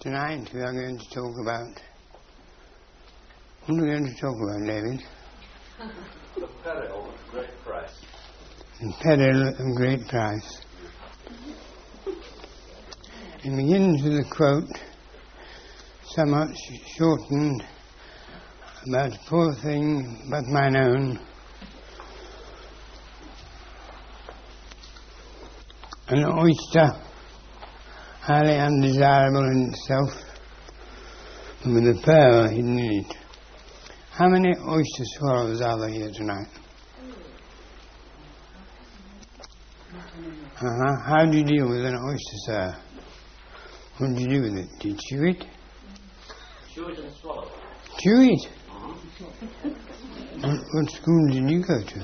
Tonight we are going to talk about... What are we going to talk about, David? The peril of great price. The peril of great price. It begins with a quote, somewhat shortened, about a poor thing but mine own. An oyster, highly undesirable in itself, and with a pearl hidden in it. How many oyster swallows are there here tonight? How do you deal with an oyster, sir? What do you do with it? Do you chew it? Chew it and swallow it. Chew it? What school did you go to?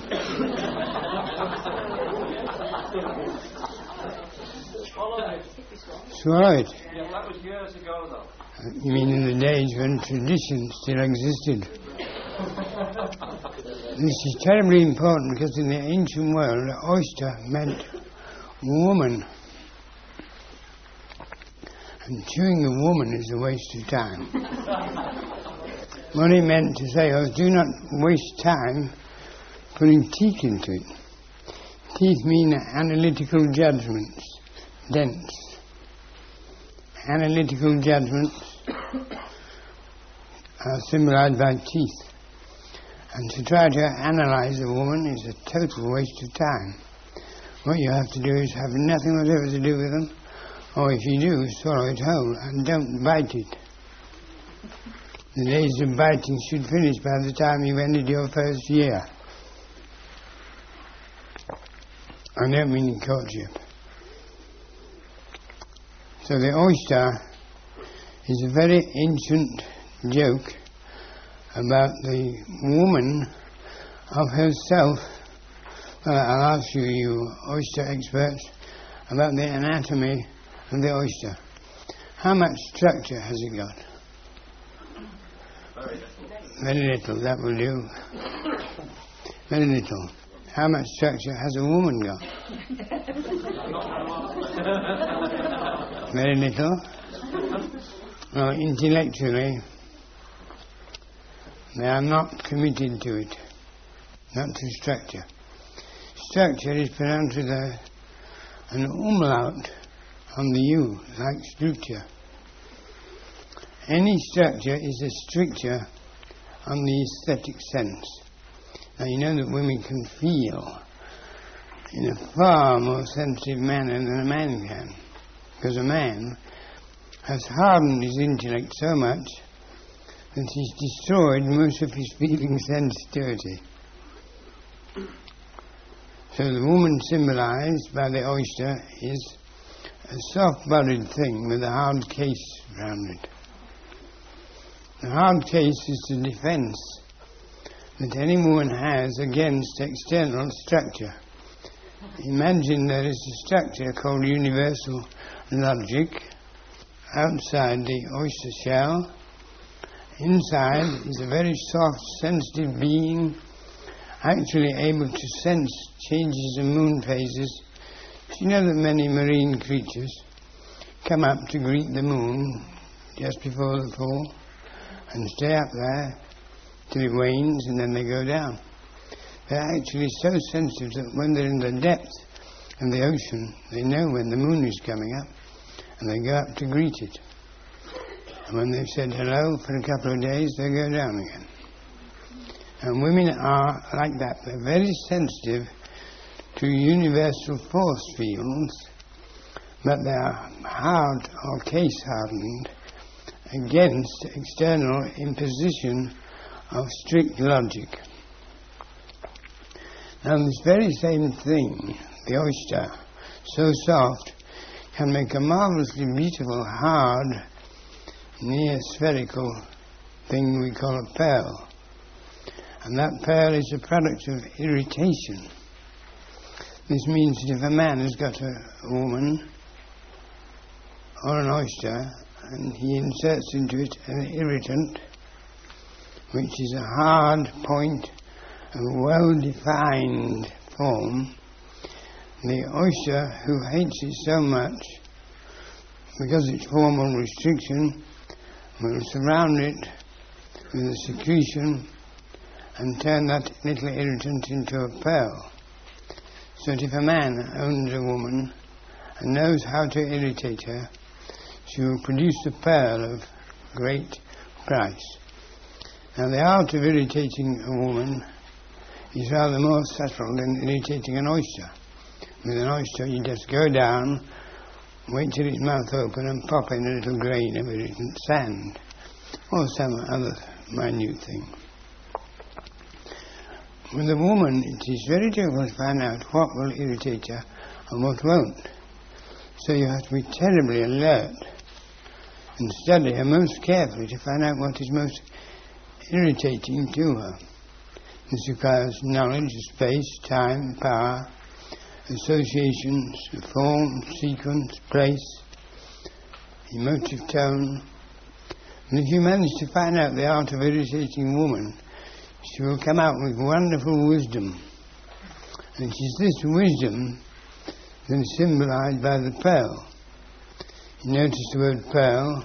Swallow it. Swallow it? Yeah, that was years ago, though. You mean in the days when tradition still existed? This is terribly important because in the ancient world, oyster meant woman. And chewing a woman is a waste of time. What he meant to say was, do not waste time putting teeth into it. Teeth mean analytical judgments, dense. Analytical judgments are symbolized by teeth. And to try to analyze a woman is a total waste of time. What you have to do is have nothing whatever to do with them, or if you do, swallow it whole and don't bite it. The days of biting should finish by the time you've ended your first year. I don't mean in courtship. So the oyster is a very ancient joke about the woman of herself. Well, I'll ask you oyster experts, about the anatomy of the oyster. How much structure has it got? Very little. Very little, that will do. Very little. How much structure has a woman got? Very little. Well, intellectually, they are not committed to it, not to structure. Structure is pronounced with an umlaut on the U, like structure. Any structure is a stricture on the aesthetic sense. Now you know that women can feel in a far more sensitive manner than a man can, because a man has hardened his intellect so much that he's destroyed most of his feeling sensitivity. So the woman symbolized by the oyster is a soft-bodied thing with a hard case around it. The hard case is the defense that any woman has against external structure. Imagine there is a structure called universal logic outside the oyster shell. Inside is a very soft, sensitive being, actually able to sense changes in moon phases. You know that many marine creatures come up to greet the moon just before the full and stay up there till it wanes and then they go down. They're actually so sensitive that when they're in the depth of the ocean, they know when the moon is coming up and they go up to greet it. And when they've said hello for a couple of days, they go down again. And women are like that. They're very sensitive to universal force fields, but they are hard or case hardened against external imposition of strict logic. Now this very same thing, the oyster, so soft, can make a marvelously beautiful, hard, near spherical thing we call a pearl. And that pearl is a product of irritation. This means that if a man has got a woman or an oyster and he inserts into it an irritant, which is a hard point, a well-defined form, the oyster who hates it so much because it's formal restriction, will surround it with a secretion and turn that little irritant into a pearl. So that if a man owns a woman and knows how to irritate her, she will produce a pearl of great price. Now the art of irritating a woman is rather more subtle than irritating an oyster. With an oyster you just go down, wait till its mouth open and pop in a little grain of irritant sand or some other minute thing. With a woman it is very difficult to find out what will irritate her and what won't. So you have to be terribly alert and study her most carefully to find out what is most irritating to her. This requires knowledge of space, time, power, associations, form, sequence, place, emotive tone. And if you manage to find out the art of irritating a woman, she will come out with wonderful wisdom. And it is this wisdom that is symbolized by the pearl. You notice the word pearl.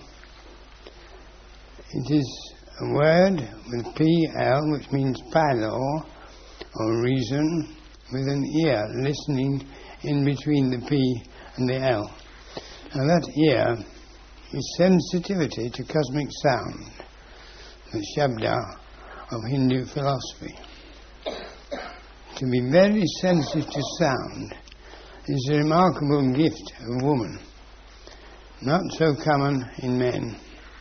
It is a word with P-L, which means pilo, or reason, with an ear listening in between the P and the L. Now that ear is sensitivity to cosmic sound, the Shabda of Hindu philosophy. To be very sensitive to sound is a remarkable gift of woman, not so common in men,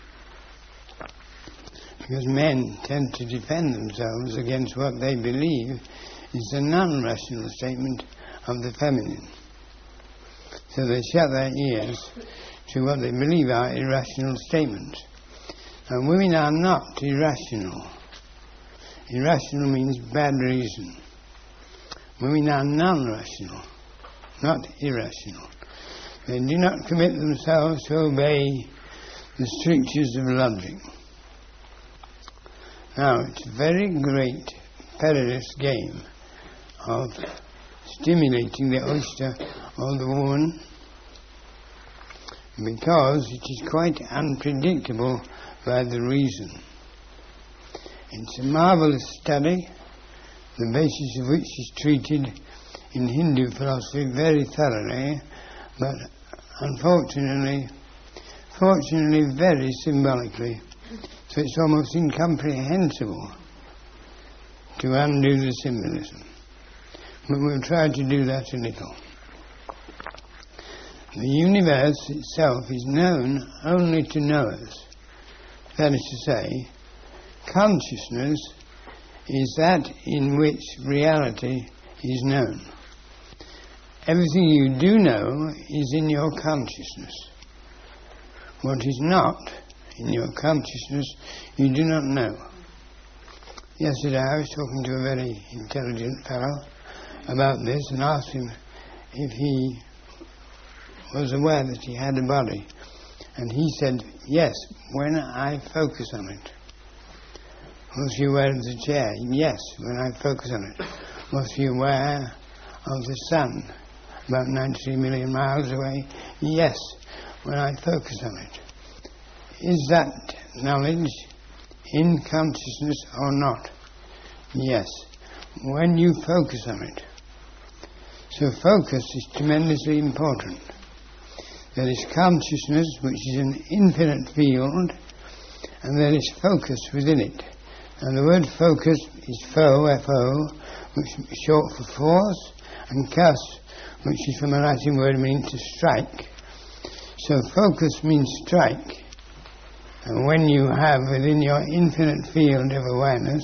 because men tend to defend themselves against what they believe is a non-rational statement of the feminine. So they shut their ears to what they believe are irrational statements. Now women are not irrational. Irrational means bad reason. Women are non-rational, not irrational. They do not commit themselves to obey the strictures of logic. Now, it's a very great, perilous game of stimulating the oyster or the woman, because it is quite unpredictable by the reason. It's a marvelous study, the basis of which is treated in Hindu philosophy very thoroughly, but fortunately very symbolically, so it's almost incomprehensible to undo the symbolism. But we'll try to do that a little. The universe itself is known only to knowers. That is to say, consciousness is that in which reality is known. Everything you do know is in your consciousness. What is not in your consciousness, you do not know. Yesterday I was talking to a very intelligent fellow about this and asked him if he was aware that he had a body. And he said, yes, when I focus on it. Was he aware of the chair? Yes, when I focus on it. Was he aware of the sun, about 93 million miles away? Yes, when I focus on it. Is that knowledge in consciousness or not? Yes, when you focus on it. So focus is tremendously important. There is consciousness, which is an infinite field, and there is focus within it. And the word focus is fo, F-O, which is short for force, and kas, which is from a Latin word meaning to strike. So focus means strike. And when you have within your infinite field of awareness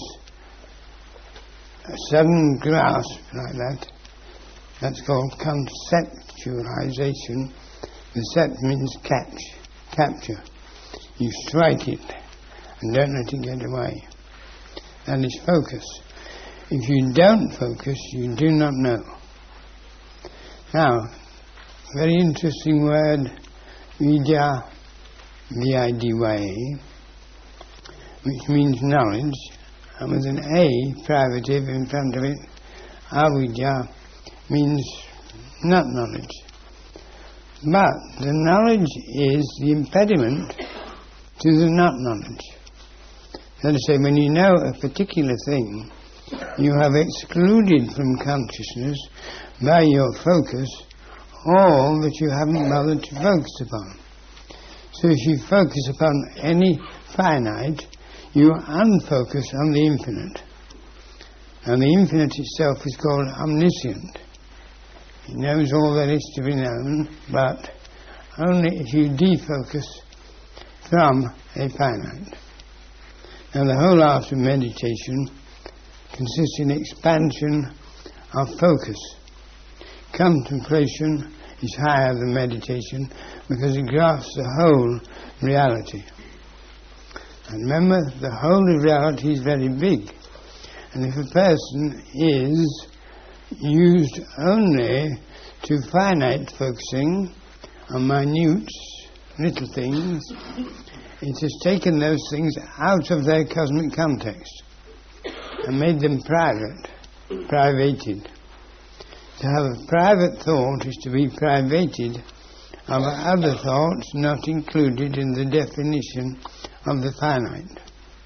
a sudden grasp like that, that's called conceptualization. The set means capture. You strike it and don't let it get away. That is focus. If you don't focus, you do not know. Now, very interesting word, vidya, V-I-D-Y-A, which means knowledge, and with an A, privative, in front of it, avidya means not knowledge. But the knowledge is the impediment to the not knowledge. That is to say, when you know a particular thing, you have excluded from consciousness by your focus all that you haven't bothered to focus upon. So if you focus upon any finite, you unfocus on the infinite. And the infinite itself is called omniscient. It knows all there is to be known, but only if you defocus from a finite. Now the whole art of meditation consists in expansion of focus. Contemplation is higher than meditation because it grasps the whole reality. And remember, the whole of reality is very big. And if a person is used only to finite focusing on minute little things, it has taken those things out of their cosmic context and made them privated. To have a private thought is to be privated of other thoughts not included in the definition of the finite.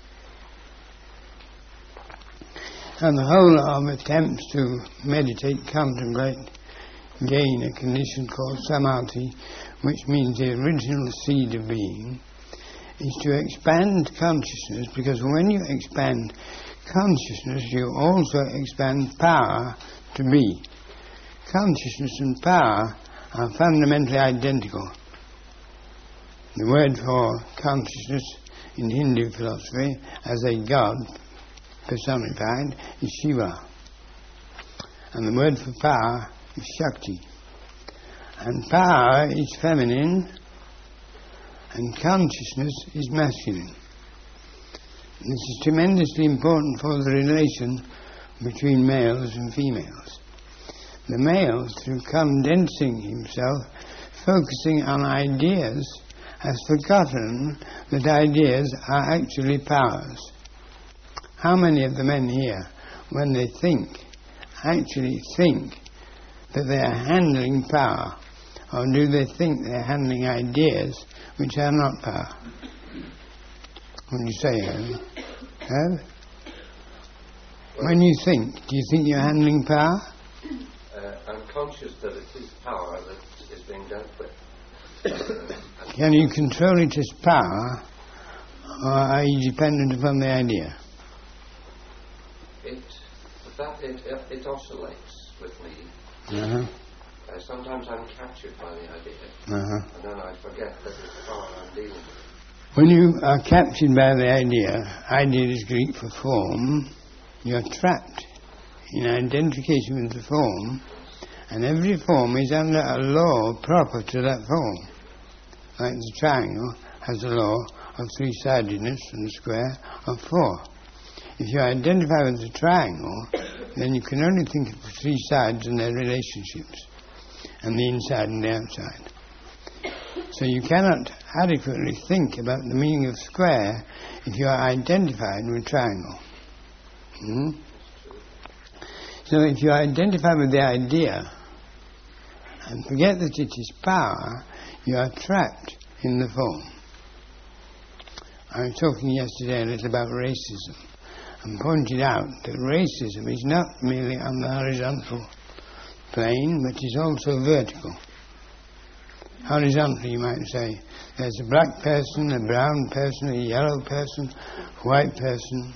And the whole of attempts to meditate, contemplate, gain a condition called samadhi, which means the original seed of being, is to expand consciousness, because when you expand consciousness, you also expand power to be. Consciousness and power are fundamentally identical. The word for consciousness in Hindu philosophy as a god personified is Shiva. And the word for power is Shakti. And power is feminine and consciousness is masculine. This is tremendously important for the relation between males and females. The male, through condensing himself, focusing on ideas, has forgotten that ideas are actually powers. How many of the men here, when they think, actually think that they are handling power, or do they think they are handling ideas which are not power? What do you say, Herb? When you think, do you think you're handling power? I'm conscious that it is power that is being dealt with. Can you control it as power, or are you dependent upon the idea? It oscillates with me. Uh-huh. Sometimes I'm captured by the idea, and then I forget that it's power I'm dealing with. When you are captured by the idea is Greek for form, you are trapped in identification with the form, and every form is under a law proper to that form. Like the triangle has a law of three-sidedness and the square of four. If you identify with the triangle, then you can only think of the three sides and their relationships, and the inside and the outside. So you cannot adequately think about the meaning of square if you are identified with triangle. So if you identify with the idea and forget that it is power, you are trapped in the form. I was talking yesterday a little about racism and pointed out that racism is not merely on the horizontal plane, but is also vertical. Horizontally, you might say, there's a black person, a brown person, a yellow person, a white person.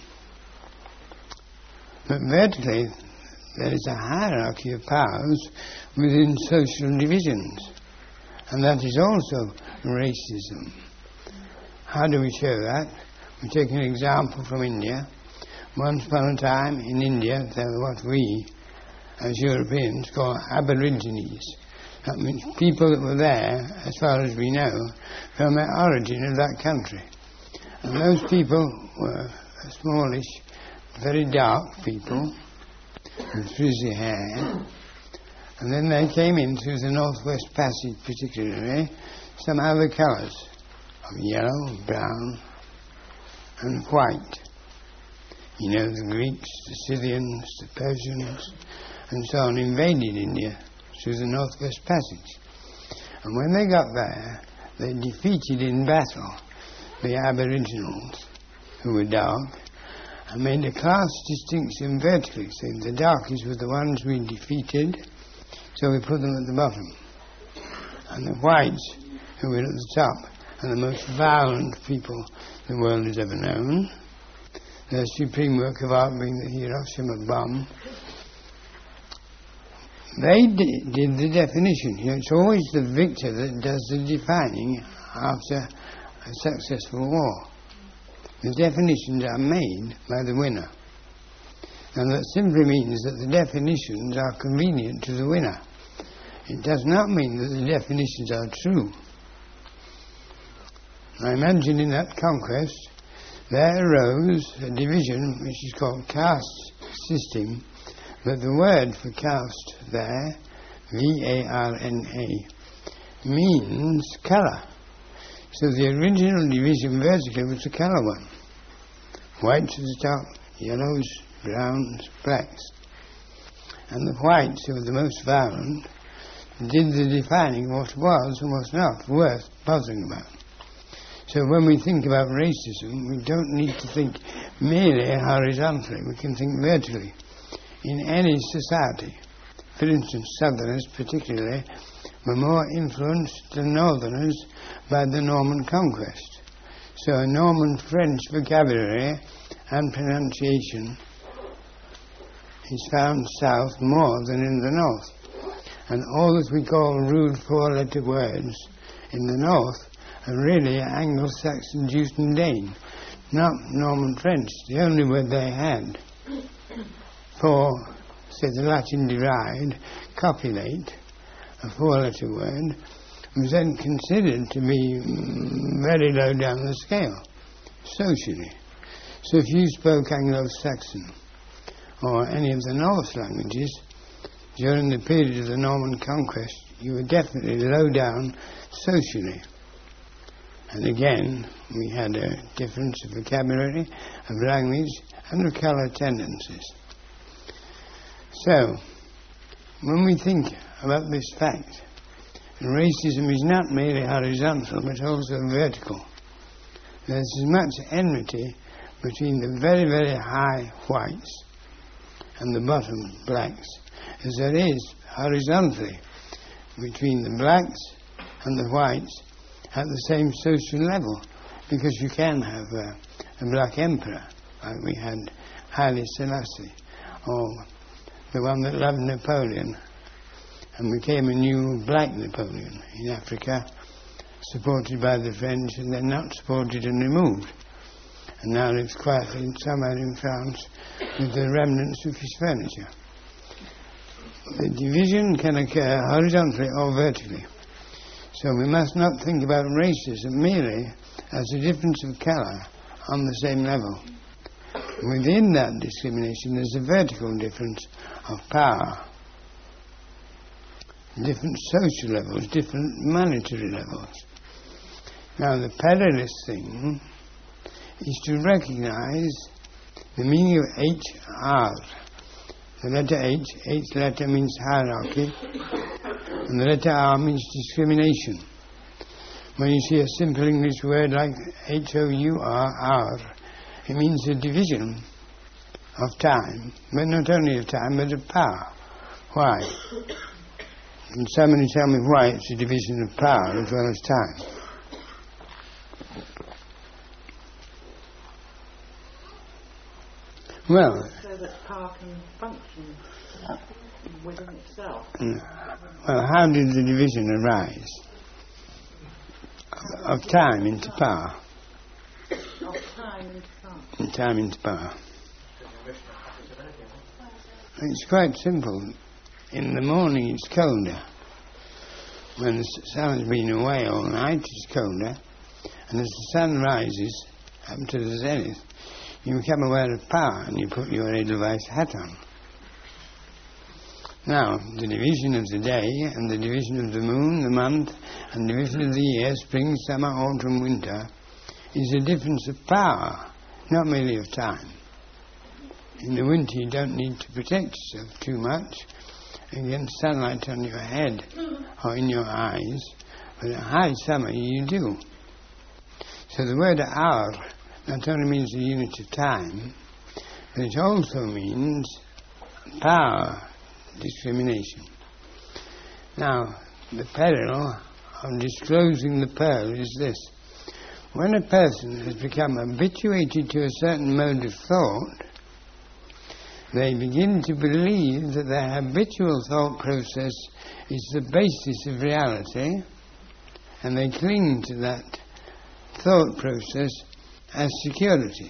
But vertically, there is a hierarchy of powers within social divisions, and that is also racism. How do we show that? We take an example from India. Once upon a time in India, there were what we, as Europeans, call aborigines. That means people that were there, as far as we know, from the origin of that country. And those people were smallish, very dark people, with frizzy hair. And then they came in through the Northwest Passage particularly, some other colours, of yellow, brown, and white. You know, the Greeks, the Scythians, the Persians, and so on, invaded India through the Northwest Passage. And when they got there, they defeated in battle the Aboriginals, who were dark, and made a class distinction vertically, saying the darkies were the ones we defeated, so we put them at the bottom. And the whites, who were at the top, and the most violent people the world has ever known, their supreme work of art being the Hiroshima bomb, they did the definition. It's always the victor that does the defining after a successful war. The definitions are made by the winner. And that simply means that the definitions are convenient to the winner. It does not mean that the definitions are true. I imagine in that conquest there arose a division which is called caste system, but the word for caste there, V-A-R-N-A, means colour. So the original division vertically was the colour one. Whites at the top, yellows, browns, blacks. And the whites, who were the most violent, did the defining what was and was not worth bothering about. So when we think about racism, we don't need to think merely horizontally, we can think vertically. In any society, for instance, Southerners particularly, were more influenced than Northerners by the Norman conquest. So a Norman French vocabulary and pronunciation is found south more than in the north. And all that we call rude four-letter words in the north are really Anglo-Saxon Jute and Dane, not Norman French. The only word they had for, say, the Latin derived, copulate, a four-letter word, was then considered to be very low down the scale, socially. So if you spoke Anglo-Saxon or any of the Norse languages during the period of the Norman conquest, you were definitely low down socially. And again, we had a difference of vocabulary, of language, and of colour tendencies. So, when we think about this fact, racism is not merely horizontal, but also vertical. There's as much enmity between the very, very high whites and the bottom blacks as there is horizontally between the blacks and the whites at the same social level, because you can have a black emperor, like we had Haile Selassie, or the one that loved Napoleon and became a new black Napoleon in Africa, supported by the French and then not supported and removed, and now lives quietly somewhere in France with the remnants of his furniture. The division can occur horizontally or vertically. So we must not think about racism merely as a difference of colour on the same level. Within that discrimination there's a vertical difference of power, different social levels, different monetary levels. Now the perilous thing is to recognise the meaning of HR. The letter H letter means hierarchy, and the letter R means discrimination. When you see a simple English word like H-O-U-R, it means a division of time, but not only of time, but of power. Why? Can somebody tell me why it's a division of power as well as time? Well, so that power can function within itself. Well, how did the division arise? Of time into power. Of time into power. And time into power. It's quite simple. In the morning it's colder. When the sun has been away all night it's colder. And as the sun rises up to the zenith, you become aware of power and you put your Edelweiss hat on. Now, the division of the day and the division of the moon, the month, and the division of the year, spring, summer, autumn, winter, is a difference of power, not merely of time. In the winter you don't need to protect yourself too much against sunlight on your head or in your eyes, but at high summer you do. So the word hour not only means the unit of time, but it also means power, discrimination. Now, the peril of disclosing the pearl is this. When a person has become habituated to a certain mode of thought, they begin to believe that their habitual thought process is the basis of reality, and they cling to that thought process as security.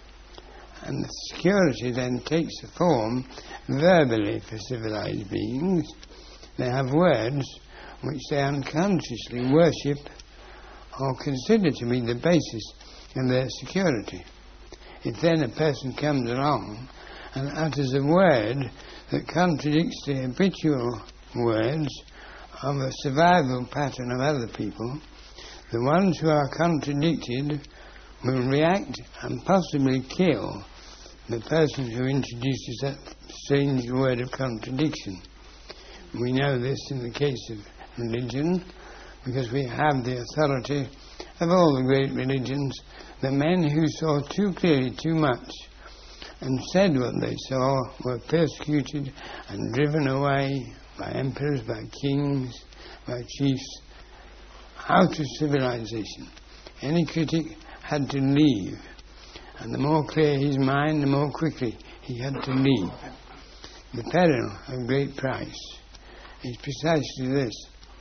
And the security then takes a form verbally for civilized beings. They have words which they unconsciously worship or consider to be the basis of their security. If then a person comes along and utters a word that contradicts the habitual words of a survival pattern of other people, the ones who are contradicted will react and possibly kill the person who introduces that strange word of contradiction. We know this in the case of religion, because we have the authority of all the great religions. The men who saw too clearly too much and said what they saw were persecuted and driven away by emperors, by kings, by chiefs, out of civilization. Any critic had to leave, and the more clear his mind, the more quickly he had to leave. The peril of great price is precisely this.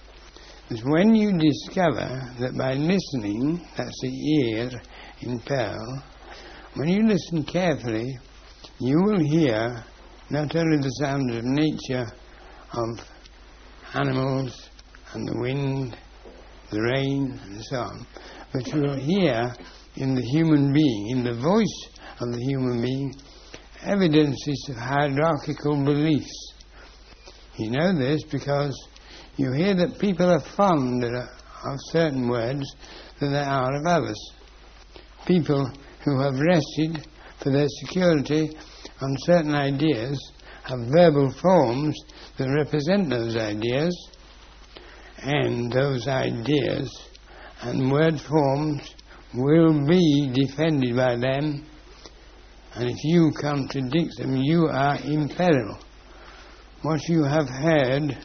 Is when you discover that by listening, that's the ear in pearl, when you listen carefully, you will hear not only the sounds of nature, of animals and the wind, the rain and so on, but you will hear in the human being, in the voice of the human being, evidences of hierarchical beliefs. You know this because you hear that people are fonder of certain words than they are of others. People who have rested for their security on certain ideas have verbal forms that represent those ideas, and those ideas and word forms will be defended by them, and if you contradict them, you are in peril. What you have heard,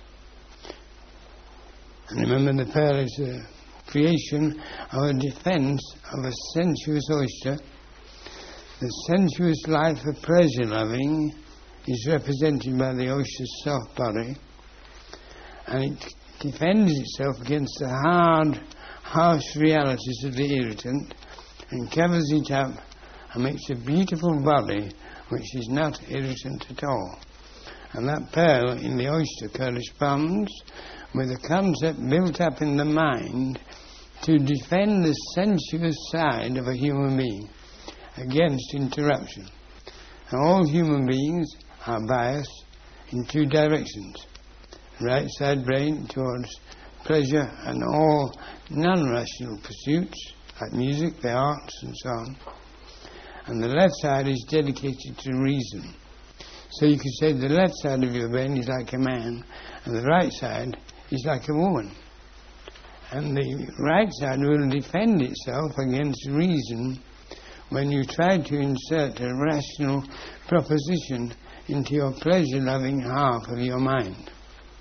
and remember the pearl is a creation of a defense of a sensuous oyster. The sensuous life of pleasure-loving is represented by the oyster's soft body, and it defends itself against the hard, harsh realities of the irritant and covers it up and makes a beautiful body which is not irritant at all. And that pearl in the oyster corresponds with a concept built up in the mind to defend the sensuous side of a human being against interruption. And all human beings are biased in two directions. Right side brain towards pleasure and all non-rational pursuits like music, the arts and so on. And the left side is dedicated to reason. So you could say the left side of your brain is like a man and the right side is like a woman. And the right side will defend itself against reason when you try to insert a rational proposition into your pleasure-loving half of your mind.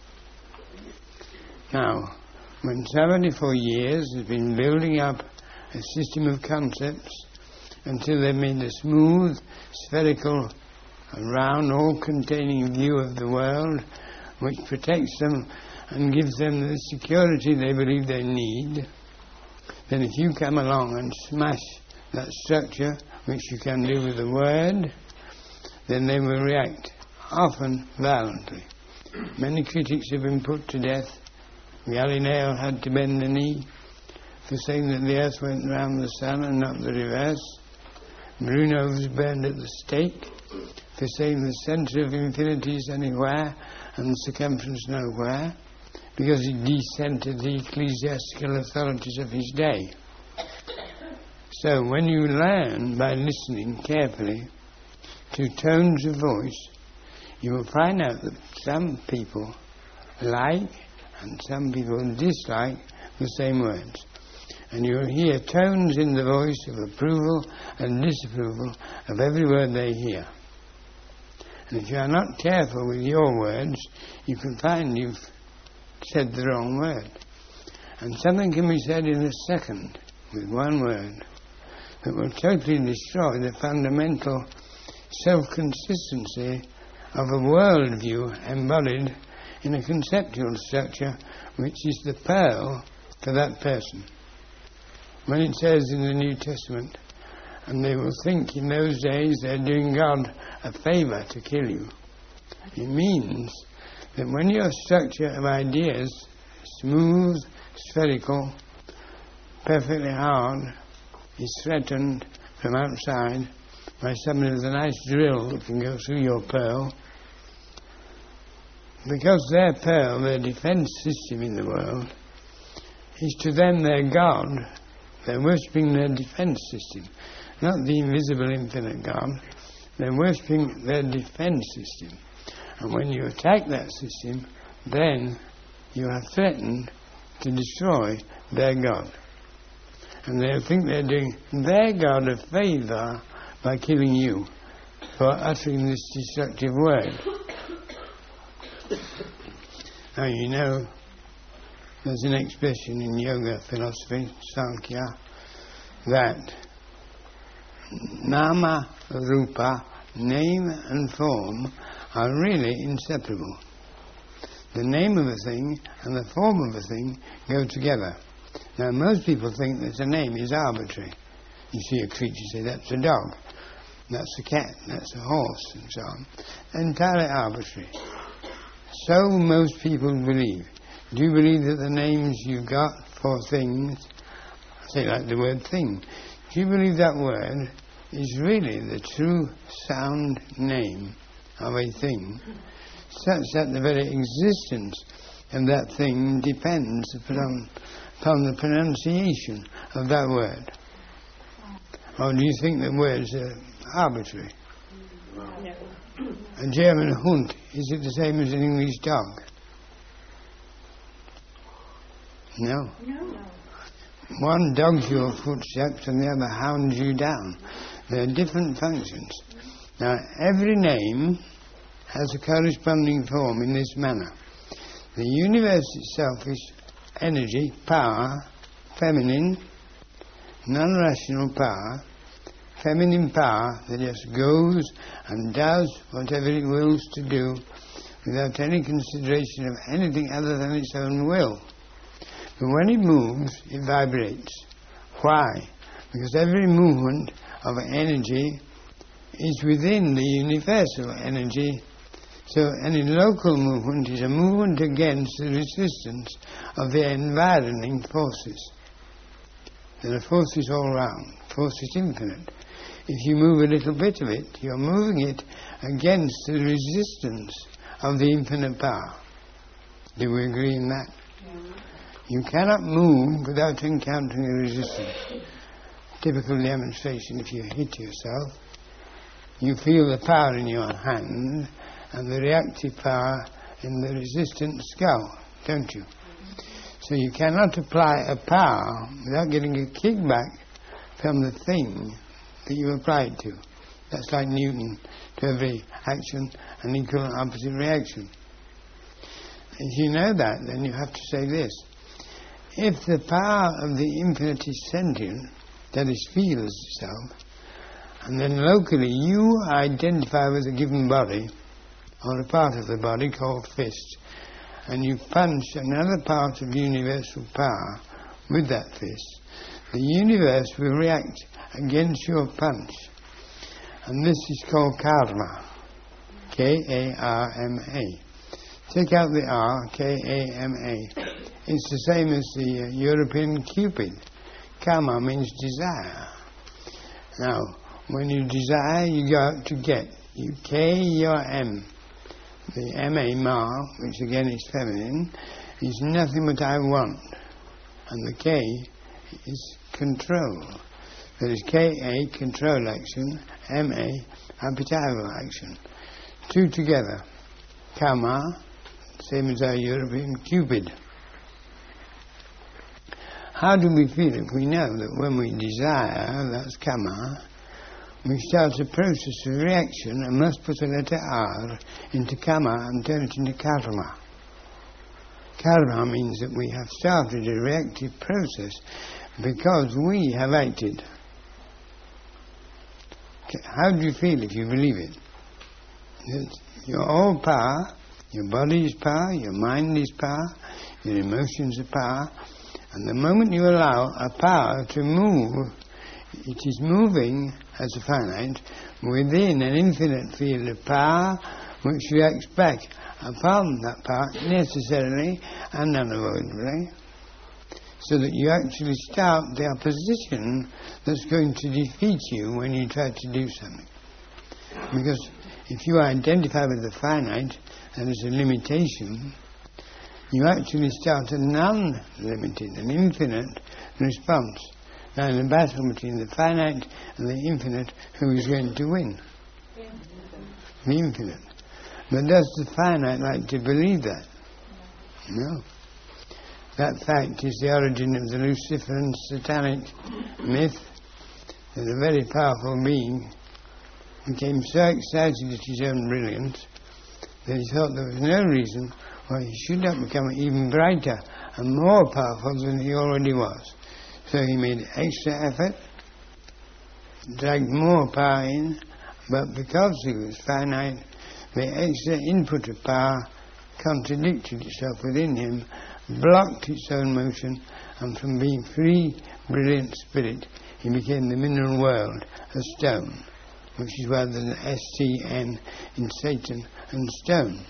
Now, when somebody for years has been building up a system of concepts until they've made a smooth, spherical, round, all-containing view of the world which protects them and gives them the security they believe they need, then if you come along and smash that structure, which you can do with a word, then they will react, often violently. Many critics have been put to death. Galileo had to bend the knee for saying that the earth went round the sun and not the reverse. Bruno was burned at the stake for saying the centre of infinity is anywhere and the circumference nowhere, because he dissented the ecclesiastical authorities of his day. So when you learn by listening carefully to tones of voice, you will find out that some people like and some people dislike the same words. And you'll hear tones in the voice of approval and disapproval of every word they hear. And if you are not careful with your words, you can find you've said the wrong word. And something can be said in a second with one word that will totally destroy the fundamental self-consistency of a worldview embodied in a conceptual structure which is the pearl for that person. When it says in the New Testament, and they will think in those days they're doing God a favour to kill you, it means that when your structure of ideas, smooth, spherical, perfectly hard, is threatened from outside by somebody with a nice drill that can go through your pearl, because their pearl, their defence system in the world, is to them their God. They're worshipping their defence system, not the invisible infinite God. They're worshipping their defence system. And when you attack that system, then you are threatened to destroy their God. And they'll think they're doing their God a favour by killing you for uttering this destructive word. Now you know there's an expression in yoga philosophy, Sankhya, that nama, rupa, name and form are really inseparable. The name of a thing and the form of a thing go together. Now most people think that a name is arbitrary. You see a creature, say that's a dog, that's a cat, that's a horse, and so on. Entirely arbitrary. So most people believe. Do you believe that the names you got for things, say like the word thing, do you believe that word is really the true sound name of a thing, such that the very existence of that thing depends upon the pronunciation of that word? Or do you think that words are arbitrary? No. A German Hund, is it the same as an English dog? No. No. One dogs your footsteps and the other hounds you down. They're different functions. Now, every name has a corresponding form in this manner. The universe itself is energy, power, feminine, non-rational power, feminine power that just goes and does whatever it wills to do without any consideration of anything other than its own will. But when it moves, it vibrates. Why? Because every movement of energy is within the universal energy, so any local movement is a movement against the resistance of the environing forces. There are forces all round. Force is infinite. If you move a little bit of it, you're moving it against the resistance of the infinite power. Do we agree in that? Yeah. You cannot move without encountering a resistance. Typical demonstration, if you hit yourself, you feel the power in your hand and the reactive power in the resistant skull, don't you? So you cannot apply a power without getting a kickback from the thing that you apply it to. That's like Newton, to every action an equal and opposite reaction. If you know that, then you have to say this. If the power of the infinite is sentient, that is, feels itself, and then locally you identify with a given body, or a part of the body called fist, and you punch another part of universal power with that fist, the universe will react against your punch. And this is called karma. K-A-R-M-A. Take out the R, K-A-M-A. It's the same as the European Cupid. Karma means desire. Now, when you desire, you go out to get. You K your M. The M-A, ma, which again is feminine, is nothing but I want. And the K is control. That is K-A, control action, M-A, appetival action. Two together. Karma, same as our European Cupid. how do we feel if we know that when we desire, that's kama, we start a process of reaction and must put a letter R into kama and turn it into karma. Karma means that we have started a reactive process because we have acted. How do you feel if you believe it? You're all power, your body is power, your mind is power, your emotions are power, and the moment you allow a power to move, it is moving as a finite within an infinite field of power which reacts back upon that power necessarily and unavoidably, so that you actually start the opposition that's going to defeat you when you try to do something. Because if you identify with the finite and as a limitation, you actually start a non-limited, an infinite response. Now in the battle between the finite and the infinite, who is going to win? The infinite. But does the finite like to believe that? No. That fact is the origin of the Luciferian satanic myth that a very powerful being became so excited at his own brilliance that he thought there was no reason why he should not become even brighter and more powerful than he already was. So he made extra effort, dragged more power in, but because he was finite, the extra input of power contradicted itself within him, blocked its own motion, and from being free, brilliant spirit, he became the mineral world, a stone, which is why there's an STN in Satan and stone.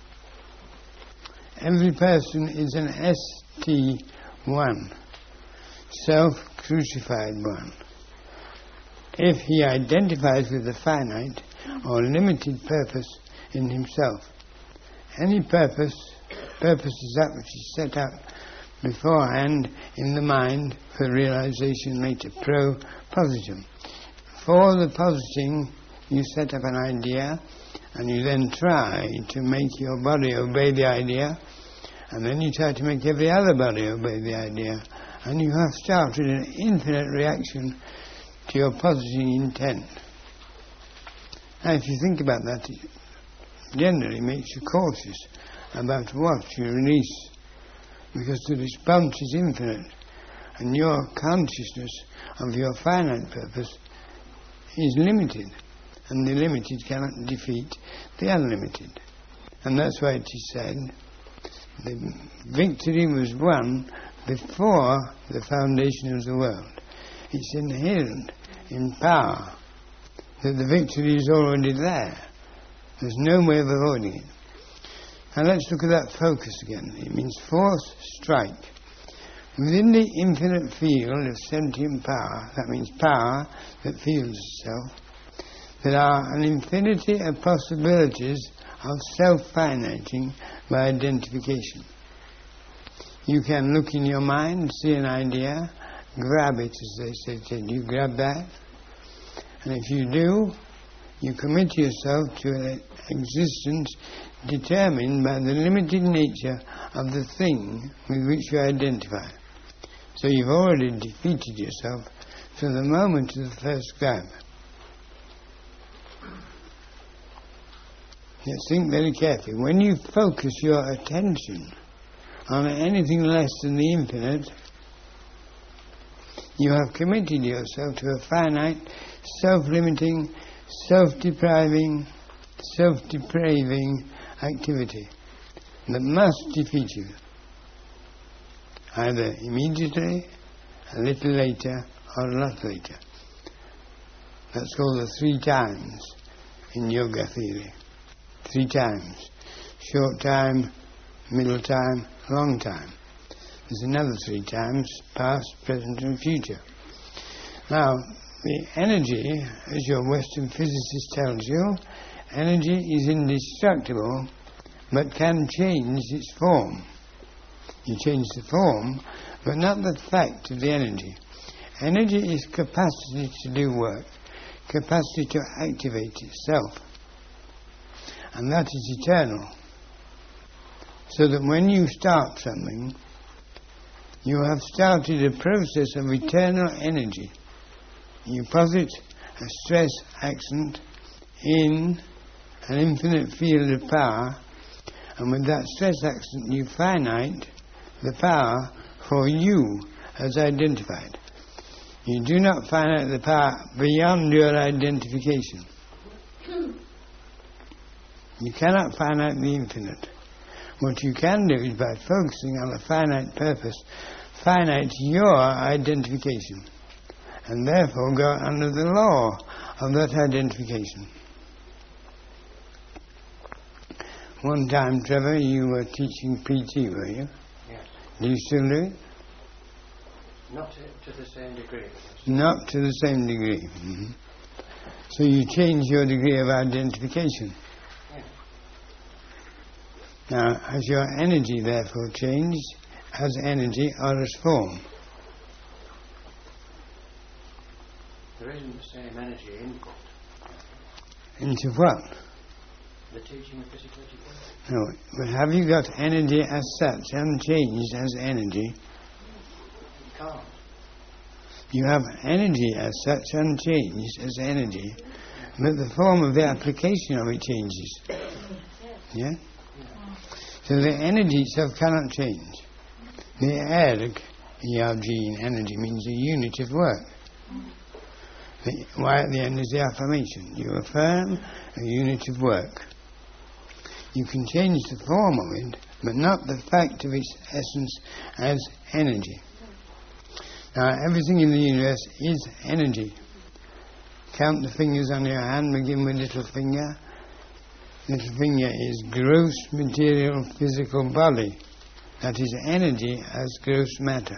Every person is an ST1, self-crucified one. If he identifies with the finite or limited purpose in himself, any purpose is that which is set up beforehand in the mind for realization later, propositum. For the positing, you set up an idea, and you then try to make your body obey the idea, and then you try to make every other body obey the idea, and you have started an infinite reaction to your positing intent. Now, if you think about that, it generally makes you cautious about what you release, because the response is infinite, and your consciousness of your finite purpose is limited, and the limited cannot defeat the unlimited. And that's why it is said the victory was won before the foundation of the world. It's inherent in power that the victory is already there. There's no way of avoiding it. And let's look at that focus again. It means force, strike. Within the infinite field of sentient power, that means power that feels itself, there are an infinity of possibilities of self-finiting by identification. You can look in your mind, see an idea, grab it, as they say, you grab that, and if you do, you commit yourself to an existence determined by the limited nature of the thing with which you identify. So you've already defeated yourself from the moment of the first grab. Yet think very carefully. When you focus your attention on anything less than the infinite, you have committed yourself to a finite, self-limiting, self-depriving activity that must defeat you, either immediately, a little later, or a lot later. That's called the 3 times in yoga theory. 3 times. Short time, middle time, long time. There's another 3 times, past, present and future. Now, the energy, as your Western physicist tells you, energy is indestructible, but can change its form. You change the form, but not the fact of the energy. Energy is capacity to do work, capacity to activate itself. And that is eternal. So that when you start something, you have started a process of eternal energy. You posit a stress accent in an infinite field of power, and with that stress accent you finite the power for you as identified. You do not finite the power beyond your identification. You cannot finite the infinite. What you can do is, by focusing on a finite purpose, finite your identification, and therefore go under the law of that identification. One time, Trevor, you were teaching PT, were you? Yes. Do you still do it? Not to the same degree. Not to the same degree. Mm-hmm. So you change your degree of identification. Yeah. Now, has your energy therefore changed as energy or as form? There isn't the same energy input. Into what? The teaching of physical education. No, but have you got energy as such, unchanged as energy? You can't. You have energy as such, unchanged as energy, but the form of the application of it changes. Yeah? So the energy itself cannot change. The erg, ERG in energy, means a unit of work. The Y at the end is the affirmation. You affirm a unit of work. You can change the form of it, but not the fact of its essence as energy. Now, everything in the universe is energy. Count the fingers on your hand, begin with little finger. Little finger is gross material physical body. That is energy as gross matter.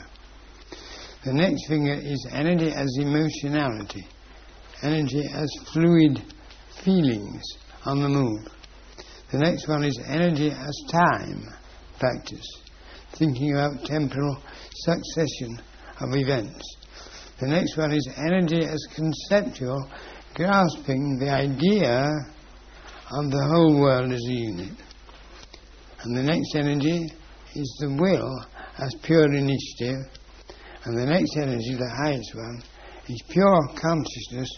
The next finger is energy as emotionality. Energy as fluid feelings on the move. The next one is energy as time factors, thinking about temporal succession of events. The next one is energy as conceptual, grasping the idea of the whole world as a unit. And the next energy is the will as pure initiative. And the next energy, the highest one, is pure consciousness,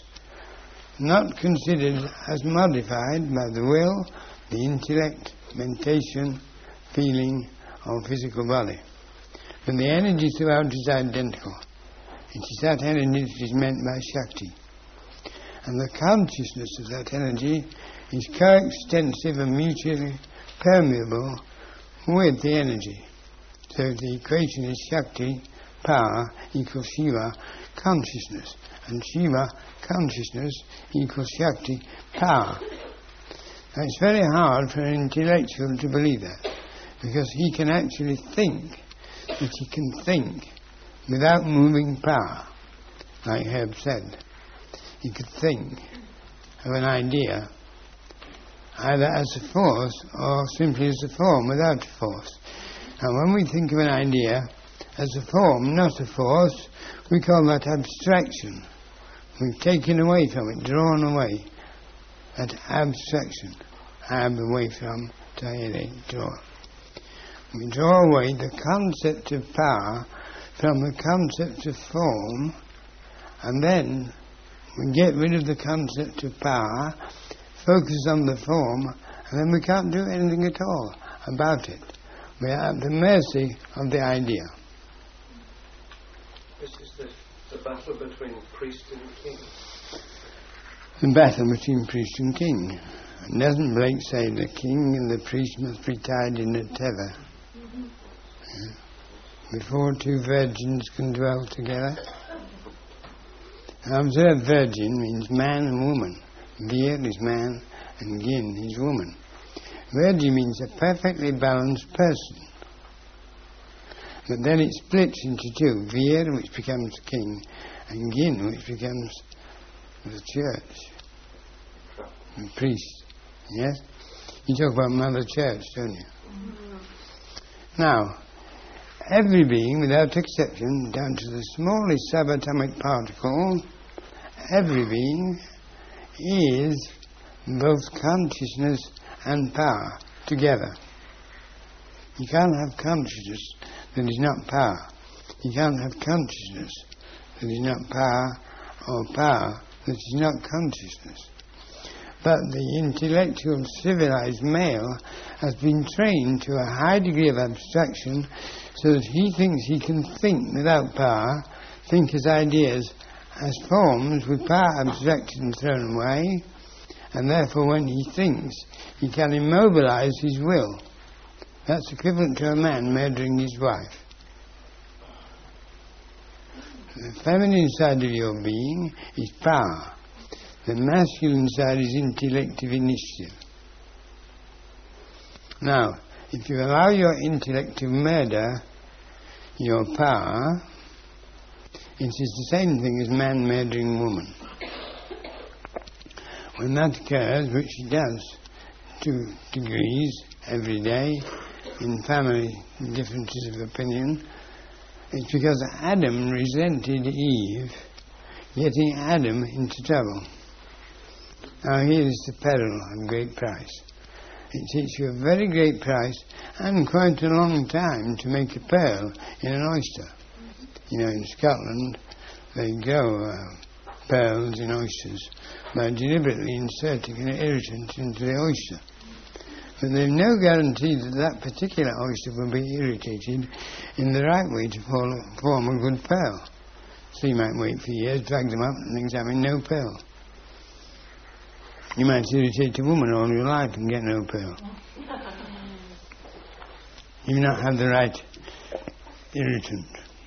not considered as modified by the will, the intellect, mentation, feeling, or physical body. But the energy throughout is identical. It is that energy that is meant by Shakti. And the consciousness of that energy is coextensive and mutually permeable with the energy. So the equation is Shakti, power, equals Shiva, consciousness. And Shiva, consciousness, equals Shakti, power. Now, it's very hard for an intellectual to believe that, because he can actually think that he can think without moving power, like Herb said. He could think of an idea either as a force or simply as a form without a force. Now, when we think of an idea as a form, not a force, we call that abstraction. We've taken away from it, drawn away. That abstraction. Ab, away from, taere, draw. We draw away the concept of power from the concept of form, and then we get rid of the concept of power, focus on the form, and then we can't do anything at all about it. We are at the mercy of the idea. This is the battle between priest and king. The battle between priest and king. And doesn't Blake say the king and the priest must be tied in a tether? Yeah. Before two virgins can dwell together. Now, observe, virgin means man and woman. Vir is man and Gin is woman. Virgin means a perfectly balanced person. But then it splits into two. Vir, which becomes king, and Gin, which becomes the church. The priest. Yes? You talk about Mother Church, don't you? Mm-hmm. Now, every being, without exception, down to the smallest subatomic particle, every being is both consciousness and power together. You can't have consciousness that is not power. You can't have consciousness that is not power, or power that is not consciousness. But the intellectual civilized male has been trained to a high degree of abstraction so that he thinks he can think without power, think as ideas, as forms with power abstraction thrown away, and therefore when he thinks he can immobilize his will. That's equivalent to a man murdering his wife. The feminine side of your being is power. The masculine side is intellective initiative. Now, if you allow your intellect to murder your power, it is the same thing as man murdering woman. When that occurs, which it does to degrees every day, in family differences of opinion, it's because Adam resented Eve, getting Adam into trouble. Now here is the peril of great price. It takes you a very great price and quite a long time to make a pearl in an oyster. You know, in Scotland they grow pearls in oysters by deliberately inserting an irritant into the oyster. But they've no guarantee that that particular oyster will be irritated in the right way to form a good pearl. So you might wait for years, drag them up and examine no pearl. You might irritate a woman all your life and get no pearl. You may not have the right irritant.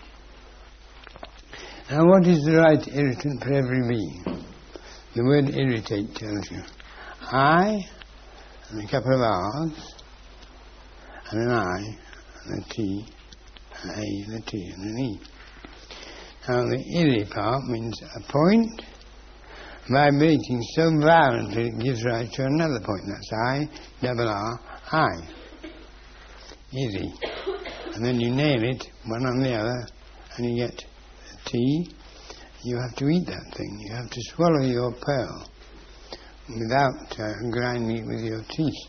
Now what is the right irritant for every being? The word irritate tells you. I, and a couple of R's, and an I, and a T, an A, and a T, and an E. Now the irri part means a point vibrating so violently it gives rise to another point. That's I, double R, I. Easy. And then you nail it, one on the other, and you get a T. You have to eat that thing. You have to swallow your pearl without grinding it with your teeth.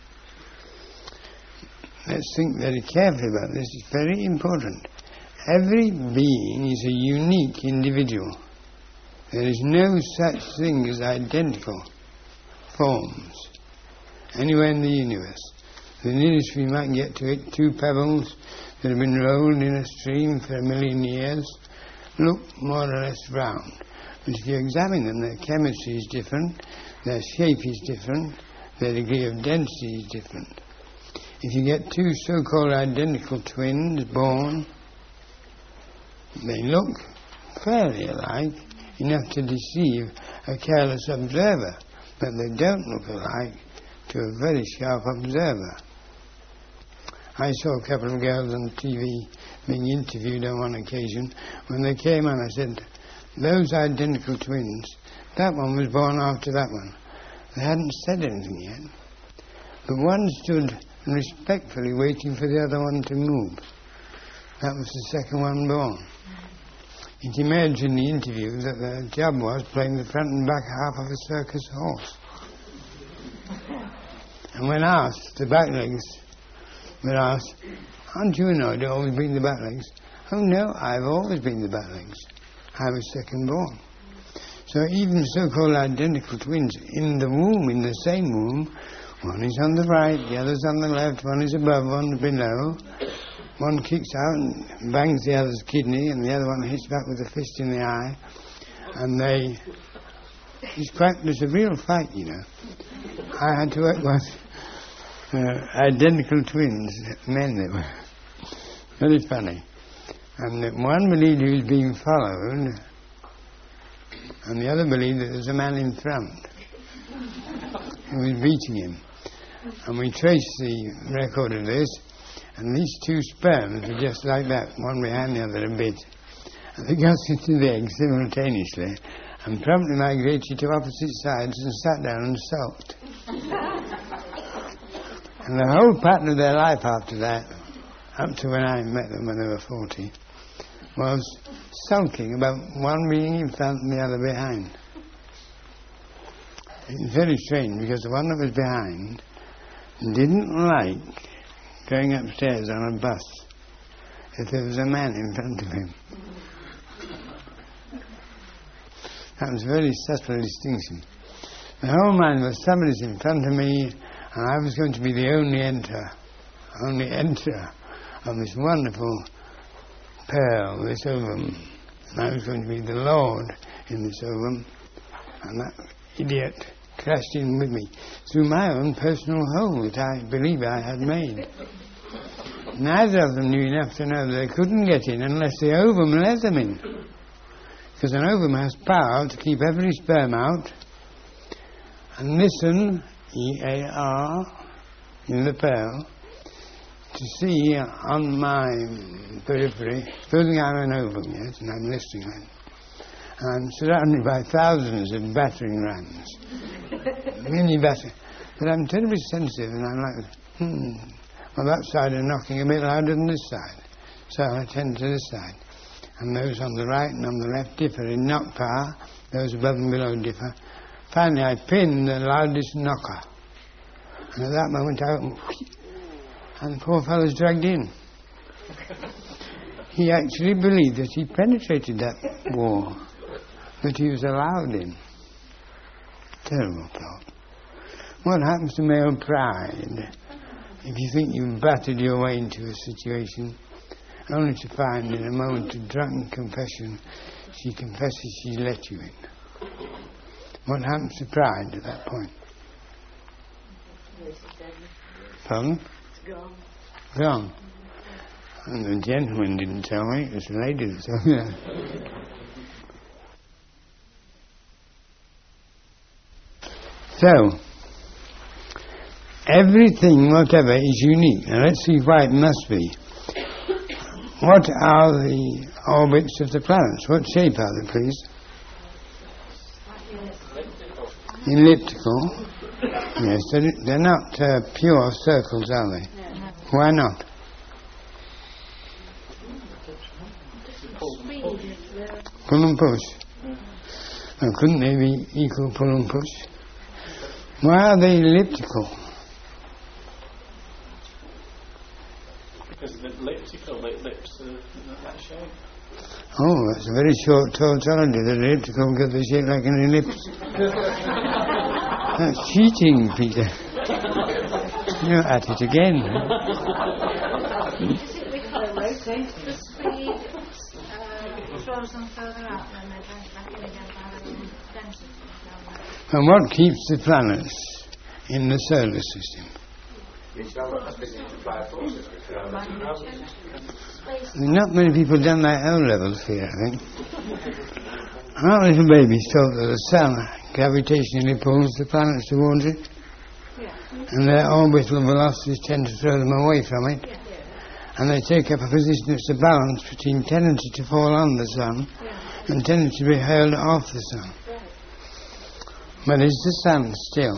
Let's think very carefully about this. It's very important. Every being is a unique individual. There is no such thing as identical forms anywhere in the universe. The nearest we might get to it, 2 pebbles that have been rolled in a stream for 1 million years, look more or less round. But if you examine them, their chemistry is different, their shape is different, their degree of density is different. If you get 2 so-called identical twins born, they look fairly alike, enough to deceive a careless observer, but they don't look alike to a very sharp observer. I saw a couple of girls on TV being interviewed on one occasion. When they came on, I said, those identical twins, that one was born after that one. They hadn't said anything yet, but one stood respectfully waiting for the other one to move. That was the second one born. It emerged in the interview that their job was playing the front and back half of a circus horse. And when asked, the back legs were asked, aren't you annoyed at always being the back legs? Oh no, I've always been the back legs. I was second born. So even so-called identical twins in the womb, in the same womb, one is on the right, the other's on the left, one is above, one below. One kicks out and bangs the other's kidney, and the other one hits back with a fist in the eye. And there's a real fight, you know. I had to work with identical twins, men that were very funny. And one believed he was being followed, and the other believed that there was a man in front who was beating him. And we traced the record of this. And these 2 sperms were just like that, one behind the other a bit. And they got into the egg simultaneously and promptly migrated to opposite sides and sat down and sulked. And the whole pattern of their life after that, up to when I met them when they were 40, was sulking about one being in front and the other behind. It's very strange because the one that was behind didn't like going upstairs on a bus. if there was a man in front of him. That was a very subtle distinction. The whole mind was somebody's in front of me, and I was going to be the only enterer of this wonderful pearl, this ovum. And I was going to be the Lord in this ovum, and that idiot crashed in with me through my own personal hole that I believe I had made. Neither of them knew enough to know that they couldn't get in unless the ovum let them in. Because an ovum has power to keep every sperm out and listen, EAR, in the pearl, to see on my periphery, supposing I'm an ovum, yes, and I'm listening, I'm surrounded by thousands of battering rams, mini battering, but I'm terribly sensitive, and I'm like, well, that side are knocking a bit louder than this side, so I tend to this side. And those on the right and on the left differ in knock power, those above and below differ. Finally, I pin the loudest knocker, and at that moment I open, and the poor fellow's dragged in. He actually believed that he penetrated that wall, that he was allowed in. Terrible thought. What happens to male pride if you think you've battered your way into a situation, only to find in a moment of drunken confession she confesses she let you in? What happens to pride at that point? Pardon? Gone. Gone. And the gentleman didn't tell me, it was the lady that told me that. So, everything, whatever, is unique. Now let's see why it must be. What are the orbits of the planets? What shape are they, please? Elliptical. Yes, they're not pure circles, are they? Why not? Pull and push. Well, couldn't they be equal pull and push? Why are they elliptical? Because the elliptical ellipse that shape. Oh, that's a very short tautology. The elliptical because they shape like an ellipse. That's cheating, Peter. You're at it again. The speed throws them further out and they bounce back in again to have a density. And what keeps the planets in the solar system? Not many people done their O-levels here, I think. Our little babies thought that the sun gravitationally pulls the planets towards it, and their orbital velocities tend to throw them away from it, and they take up a position that's a balance between tendency to fall on the sun and tendency to be hurled off the sun. But is the sun still?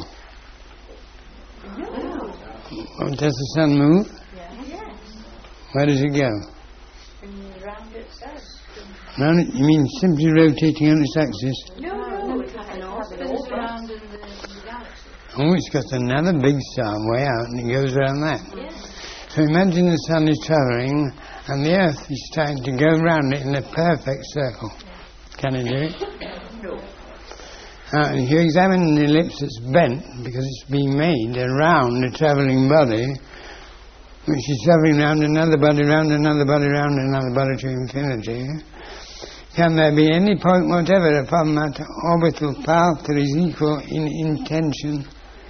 Does the sun move? Where does it go? Around itself. Round it, you mean simply rotating on its axis? No, it spins around in the galaxy. Oh, it's got another big star way out and it goes around that. So imagine the sun is travelling and the earth is trying to go round it in a perfect circle. Can it do it? No. If you examine an ellipse that's bent because it's being made around a travelling body, which is travelling round another body, round another body, round another body to infinity, can there be any point whatever upon that orbital path that is equal in intention,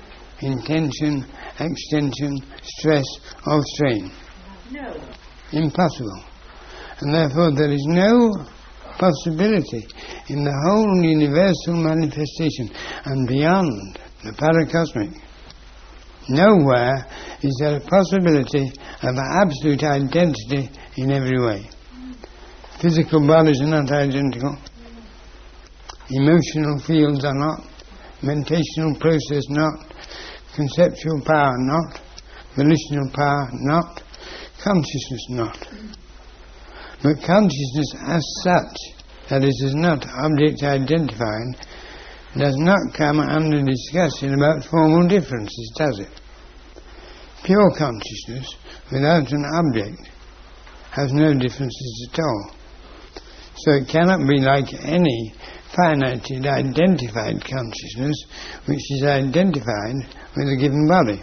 extension, stress or strain? No. Impossible. And therefore there is no possibility in the whole universal manifestation and beyond the paracosmic. Nowhere is there a possibility of absolute identity in every way. Physical bodies are not identical. Emotional fields are not. Mentational process not. Conceptual power not. Volitional power not. Consciousness not. But consciousness as such, that is not object identified, does not come under discussion about formal differences, does it? Pure consciousness, without an object, has no differences at all. So it cannot be like any finitely identified consciousness which is identified with a given body.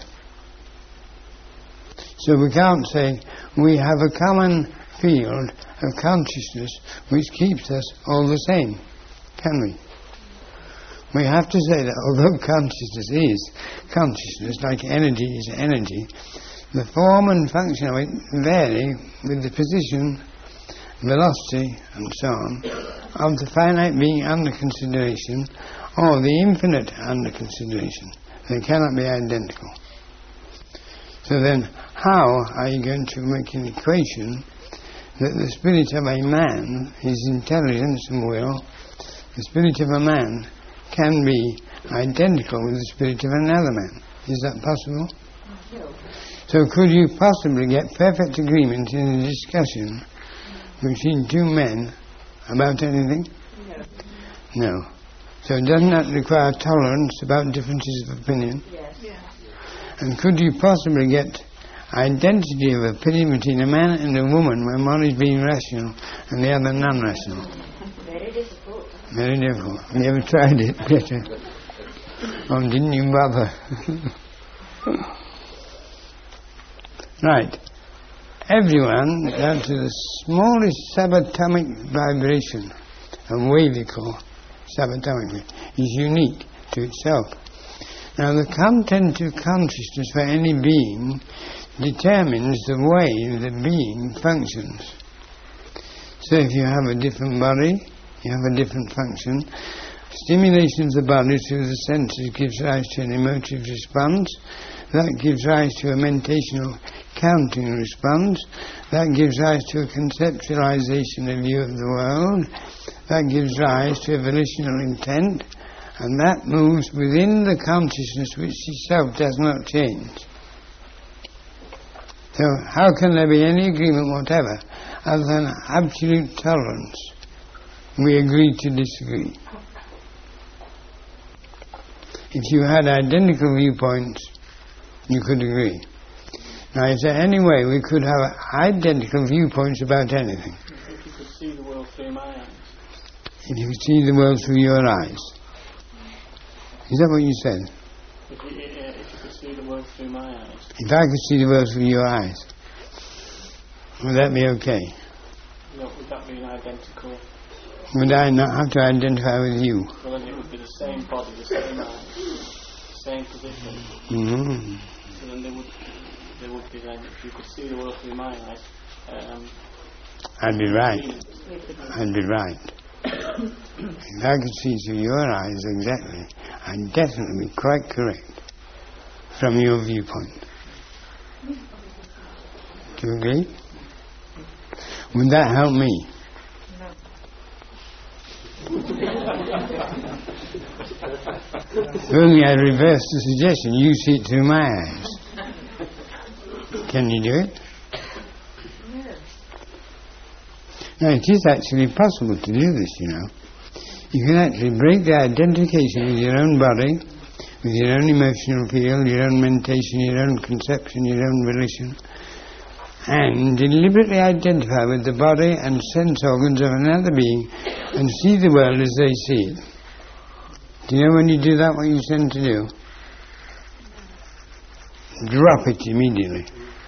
So we can't say we have a common field of consciousness which keeps us all the same, can we? We have to say that although consciousness is consciousness, like energy is energy, the form and function of it vary with the position, velocity and so on of the finite being under consideration or the infinite under consideration. They cannot be identical. So then how are you going to make an equation that the spirit of a man, his intelligence and will, the spirit of a man can be identical with the spirit of another man? Is that possible? So could you possibly get perfect agreement in a discussion between two men about anything? No. So doesn't that require tolerance about differences of opinion? Yes. And could you possibly get identity of opinion between a man and a woman when one is being rational and the other non-rational? Very difficult. Very difficult. Have you ever tried it, Peter? Or didn't you bother? Right. Everyone, down to the smallest subatomic vibration, a wave we call subatomic, is unique to itself. Now the content of consciousness for any being determines the way the being functions. So if you have a different body, you have a different function. Stimulation of the body through the senses gives rise to an emotive response. That gives rise to a mentational counting response. That gives rise to a conceptualization of view of the world. That gives rise to a volitional intent. And that moves within the consciousness which itself does not change. So how can there be any agreement whatever other than absolute tolerance? We agree to disagree. If you had identical viewpoints, you could agree. Now, is there any way we could have identical viewpoints about anything? If you could see the world through my eyes. If you could see the world through your eyes. Is that what you said? If you could see the world through my eyes. If I could see the world through your eyes, would that be okay? No, would that be an identical? Would I not have to identify with you? Well, then it would be the same body, the same eyes, same position. Mm-hmm. So then there would be then, if you could see the world through my eyes. I'd be right. I'd be right. If I could see through your eyes exactly, I'd definitely be quite correct from your viewpoint. Do you agree? Would that help me? Only I reverse the suggestion, you see it through my eyes. Can you do it? Now it is actually possible to do this, you know. You can actually break the identification with your own body, with your own emotional field, your own mentation, your own conception, your own volition, and deliberately identify with the body and sense organs of another being and see the world as they see it. Do you know when you do that what you tend to do? Drop it immediately.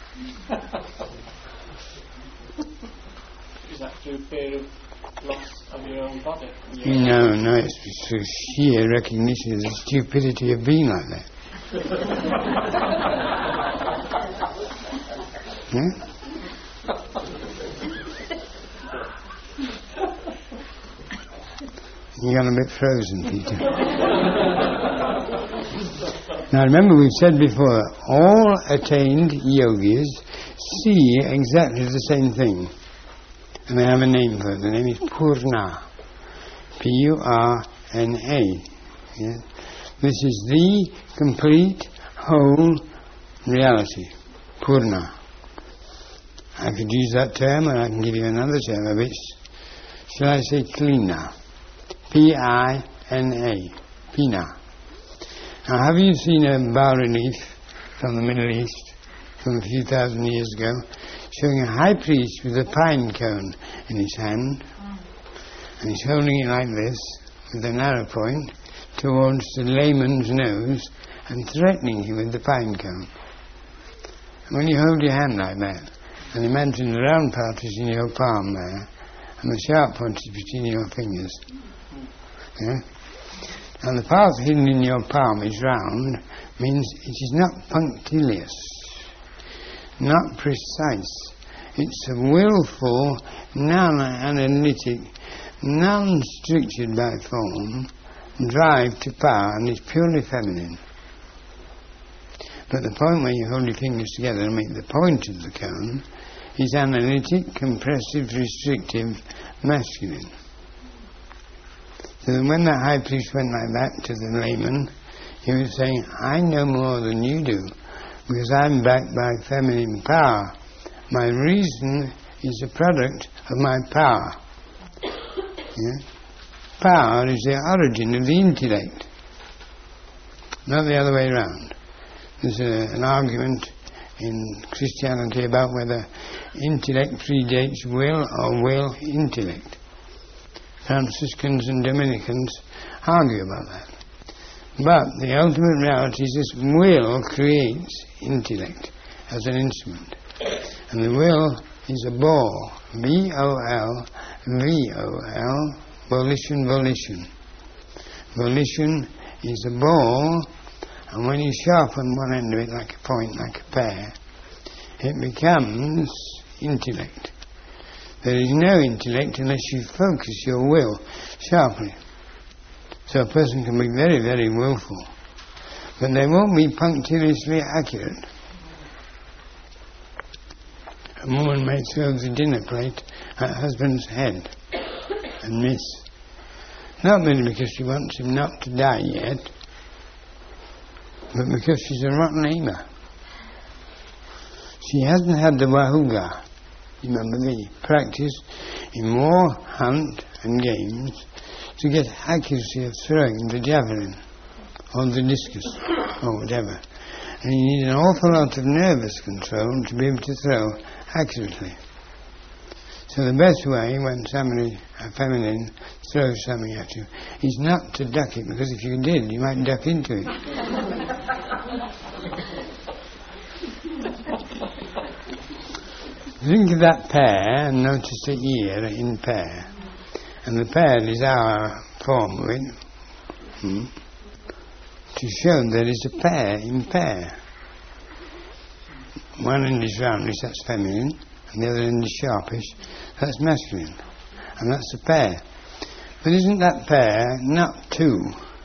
Is that through fear of loss of your own body? No, it's through sheer recognition of the stupidity of being like that. Yeah? You got a bit frozen, Peter. Now remember we've said before, all attained yogis see exactly the same thing. And they have a name for it. The name is Purna. P-U-R-N-A. Yeah? This is the complete, whole reality. Purna. I could use that term, or I can give you another term of it. Shall I say Klina? P-I-N-A. Pina. Now, have you seen a bas-relief from the Middle East from a few thousand years ago, showing a high priest with a pine cone in his hand, and he's holding it like this, with an arrow point, towards the layman's nose, and threatening him with the pine cone. And when you hold your hand like that, and imagine the round part is in your palm there, and the sharp point is between your fingers. Yeah? And the part hidden in your palm is round, means it is not punctilious, not precise. It's a willful, non-analytic, non-structured by form, drive to power, and it's purely feminine. But the point where you hold your fingers together and make the point of the cone is analytic, compressive, restrictive, masculine. So that when the high priest went like that to the layman, he was saying, I know more than you do, because I'm backed by feminine power. My reason is a product of my power. Yeah? Power is the origin of the intellect, not the other way around. There's an argument in Christianity about whether intellect predates will or will intellect. Franciscans and Dominicans argue about that. But the ultimate reality is this: will creates intellect as an instrument. And the will is a ball, B-O-L, V-O-L, volition, volition. Volition is a ball, and when you sharpen one end of it like a point, like a pear, it becomes intellect. There is no intellect unless you focus your will sharply. So a person can be very, very willful, but they won't be punctiliously accurate. A woman may throw the dinner plate at her husband's head and miss. Not merely because she wants him not to die yet, but because she's a rotten aimer. She hasn't had the wahuga, remember, the practice in war, hunt and games, to get accuracy of throwing the javelin or the discus or whatever. And you need an awful lot of nervous control to be able to throw accurately. So the best way when somebody, a feminine, throws something at you is not to duck it, because if you did, you might duck into it. Think of that pear and notice the ear in pear. And the pear is our form of it, to show there is a pear in pear. One end is roundish, that's feminine, and the other end is sharpish, that's masculine. And that's a pear. But isn't that pear not two?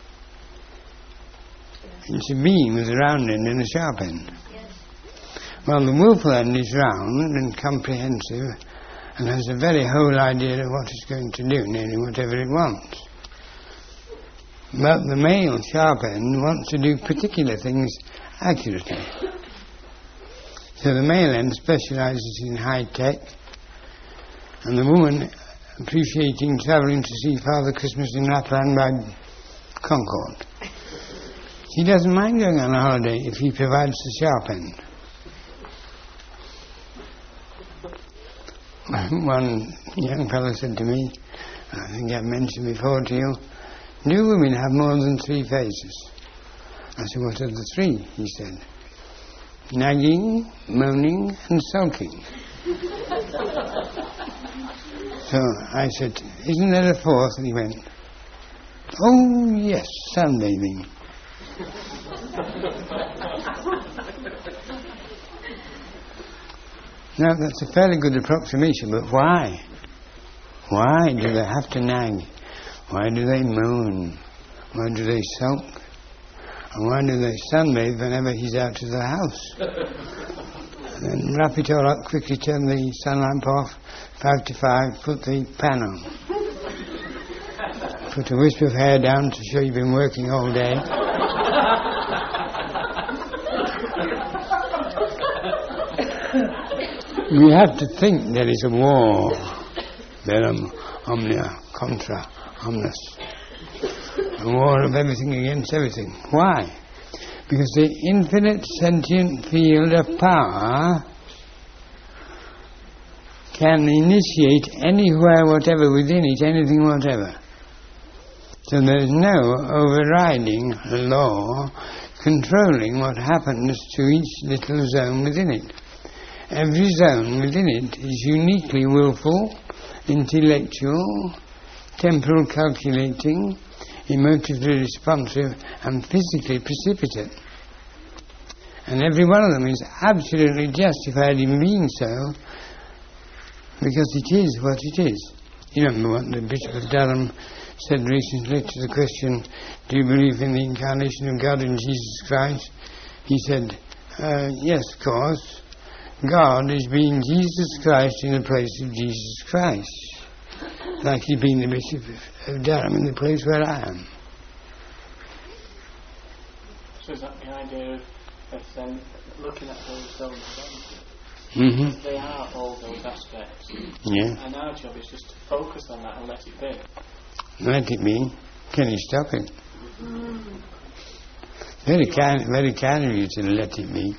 It's a beam with a round end and a sharp end. Well, the willful end is round and comprehensive and has a very whole idea of what it's going to do, nearly whatever it wants. But the male sharp end wants to do particular things accurately. So the male end specialises in high tech, and the woman appreciating travelling to see Father Christmas in Lapland by Concorde. She doesn't mind going on a holiday if he provides the sharp end. One young fellow said to me, I think I've mentioned before to you, do women have more than 3 phases? I said, what are the 3? He said, nagging, moaning and sulking. So I said, isn't there a 4th? And he went, oh yes, sunbathing. Now that's a fairly good approximation, but why? Why do they have to nag? Why do they moan? Why do they sulk? And why do they sunbathe whenever he's out of the house? And then wrap it all up, quickly turn the sun lamp off, 5 to 5, put the pan on. Put a wisp of hair down to show you've been working all day. We have to think there is a war. Verum omnia contra omnes. A war of everything against everything. Why? Because the infinite sentient field of power can initiate anywhere, whatever, within it, anything, whatever. So there is no overriding law controlling what happens to each little zone within it. Every zone within it is uniquely willful, intellectual, temporal calculating, emotively responsive, and physically precipitate. And every one of them is absolutely justified in being so, because it is what it is. You remember what the Bishop of Durham said recently to the question, do you believe in the incarnation of God in Jesus Christ? He said, yes, of course. God is being Jesus Christ in the place of Jesus Christ, like he's been the Bishop of Durham in the place where I am. So is that the idea of then looking at those zones Mm-hmm. they are all those aspects. Yeah. And our job is just to focus on that and let it be. Let it be. Can you stop it? Very kind of you to let it be.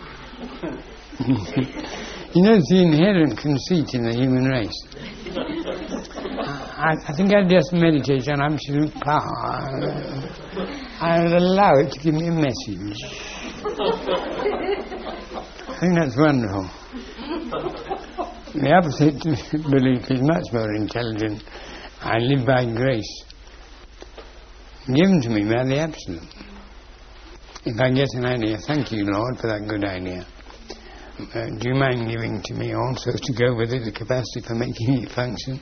You know, it's the inherent conceit in the human race. I think I'll just meditate on absolute power. I'll allow it to give me a message. I think that's wonderful. The opposite belief is much more intelligent. I live by grace, given to me by the Absolute. If I get an idea, thank you, Lord, for that good idea. Do you mind giving to me also to go with it the capacity for making it function?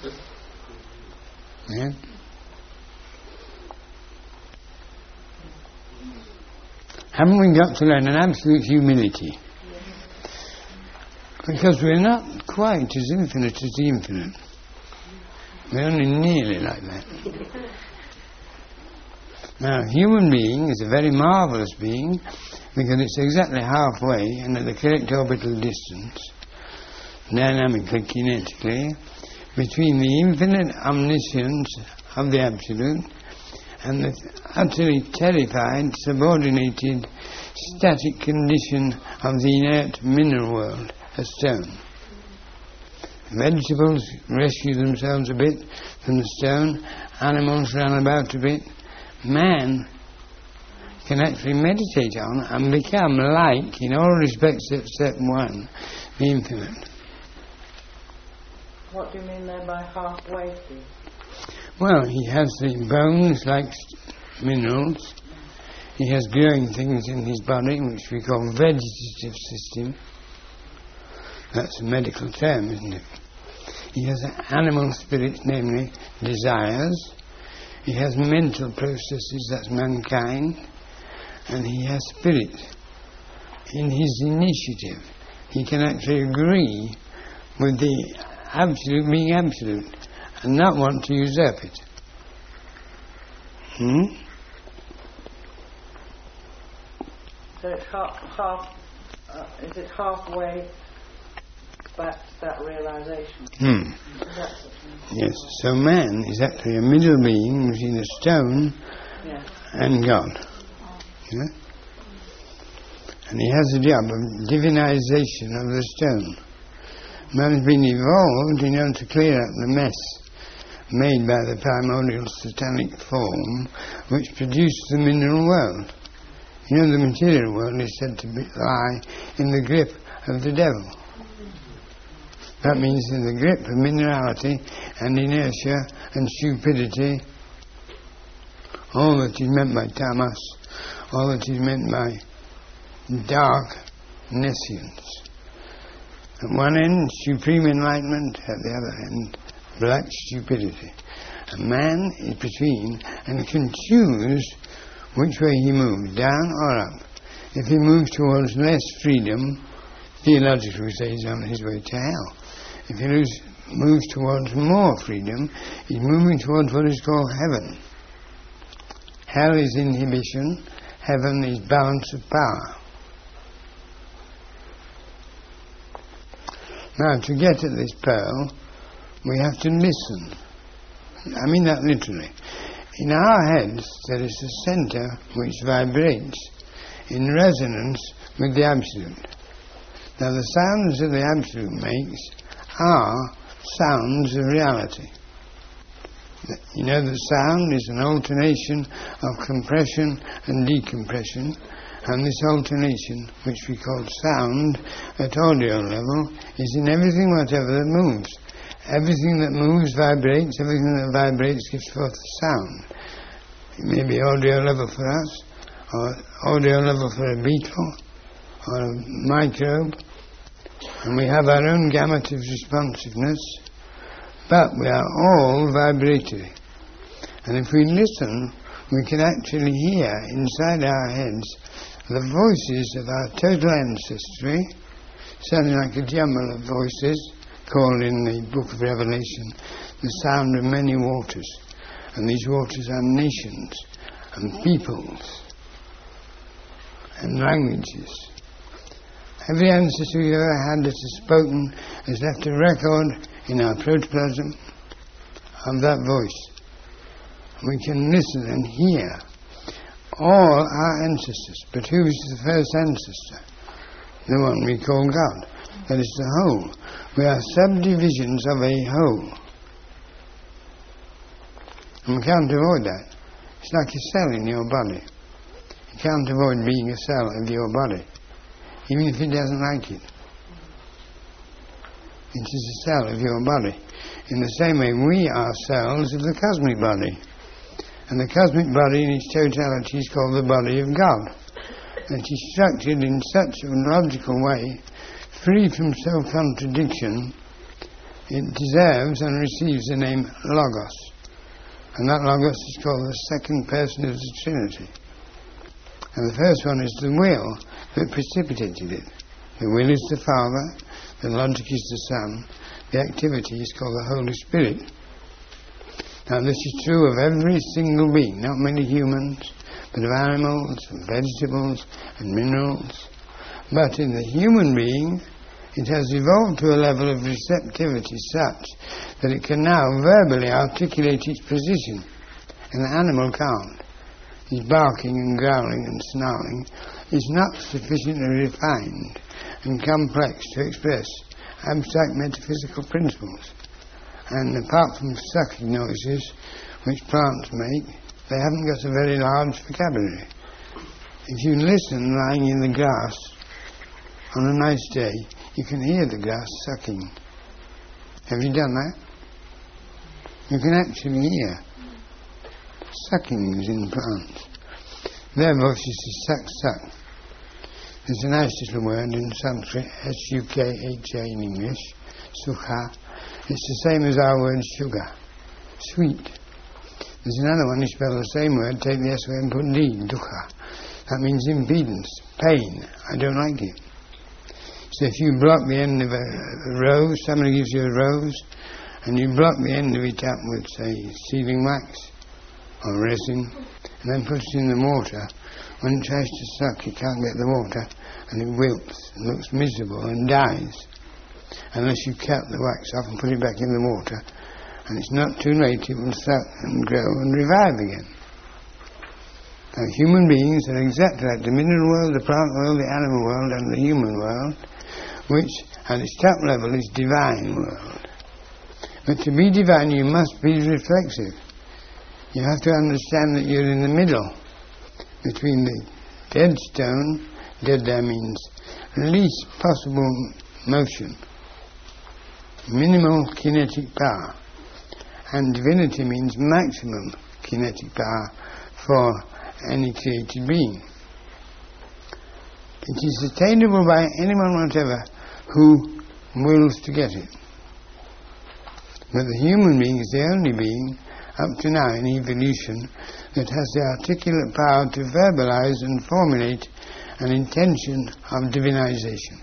Yeah? Haven't we got to learn an absolute humility? Because we're not quite as infinite as the infinite. We're only nearly like that. Now, a human being is a very marvellous being because it's exactly halfway and at the correct orbital distance, dynamically, kinetically, between the infinite omniscience of the Absolute and the utterly terrified, subordinated, static condition of the inert mineral world, a stone. Vegetables rescue themselves a bit from the stone, animals run about a bit. Man can actually meditate on and become like, in all respects except one, the infinite. What do you mean there by halfway, Steve? Well, he has the bones like minerals. He has growing things in his body, which we call vegetative system. That's a medical term, isn't it? He has animal spirits, namely desires. He has mental processes, that's mankind. And he has spirit. In his initiative, he can actually agree with the Absolute being Absolute and not want to usurp it. So it's is it halfway back to that realisation? Yes, so man is actually a middle being between the stone and God. Yeah? And he has the job of divinization of the stone. Man has been evolved in order to clear up the mess made by the primordial satanic form which produced the mineral world. You know, the material world is said to lie in the grip of the devil. That means in the grip of minerality and inertia and stupidity, all that is meant by tamas, all that is meant by dark nescience. At one end, supreme enlightenment, at the other end, black stupidity. A man is between and can choose which way he moves, down or up. If he moves towards less freedom, theologically we say he's on his way to hell. If he moves towards more freedom, he's moving towards what is called heaven. Hell is inhibition, heaven is balance of power. Now, to get at this pearl, we have to listen. I mean that literally. In our heads, there is a centre which vibrates in resonance with the Absolute. Now, the sounds that the Absolute makes are sounds of reality. You know that sound is an alternation of compression and decompression, and this alternation, which we call sound at audio level, is in everything whatever that moves. Everything that moves vibrates, everything that vibrates gives forth sound. It may be audio level for us, or audio level for a beetle, or a microbe, and we have our own gamut of responsiveness, but we are all vibratory. And if we listen, we can actually hear inside our heads the voices of our total ancestry, sounding like a jumble of voices, called in the book of Revelation the sound of many waters. And these waters are nations and peoples and languages. Every ancestor we've ever had that has spoken has left a record in our protoplasm of that voice. We can listen and hear all our ancestors. But who is the first ancestor? The one we call God. That is the whole. We are subdivisions of a whole. And we can't avoid that. It's like a cell in your body. You can't avoid being a cell of your body, even if it doesn't like it. It is a cell of your body. In the same way, we are cells of the cosmic body. And the cosmic body in its totality is called the body of God. And it is structured in such a logical way, free from self-contradiction, it deserves and receives the name Logos. And that Logos is called the second person of the Trinity. And the first one is the will that precipitated it. The will is the Father, the logic is the Son, the activity is called the Holy Spirit. Now this is true of every single being, not merely humans, but of animals and vegetables and minerals. But in the human being, it has evolved to a level of receptivity such that it can now verbally articulate its position, and the animal can't. His barking and growling and snarling is not sufficiently refined and complex to express abstract metaphysical principles. And apart from sucking noises which plants make, they haven't got a very large vocabulary. If you listen lying in the grass on a nice day, you can hear the grass sucking. Have you done that? You can actually hear suckings in plants. Their voices is suck, suck. There's a nice little word in Sanskrit, S-U-K-H-A in English, sukha. It's the same as our word sugar, sweet. There's another one, you spell the same word, take the S word and put D, dukha. That means impedance, pain. I don't like it. So if you block the end of a rose, somebody gives you a rose, and you block the end of it up with, say, sealing wax or resin, and then put it in the water, when it tries to suck, it can't get the water, and it wilts, and looks miserable, and dies. Unless you cut the wax off and put it back in the water, and it's not too late, it will suck and grow and revive again. Now, human beings are exactly like the mineral world, the plant world, the animal world, and the human world, which at its top level is divine world. But to be divine, you must be reflexive. You have to understand that you're in the middle between the dead stone, dead there means least possible motion, minimal kinetic power, and divinity means maximum kinetic power for any created being. It is attainable by anyone whatever who wills to get it. But the human being is the only being up to now in evolution that has the articulate power to verbalize and formulate an intention of divinization.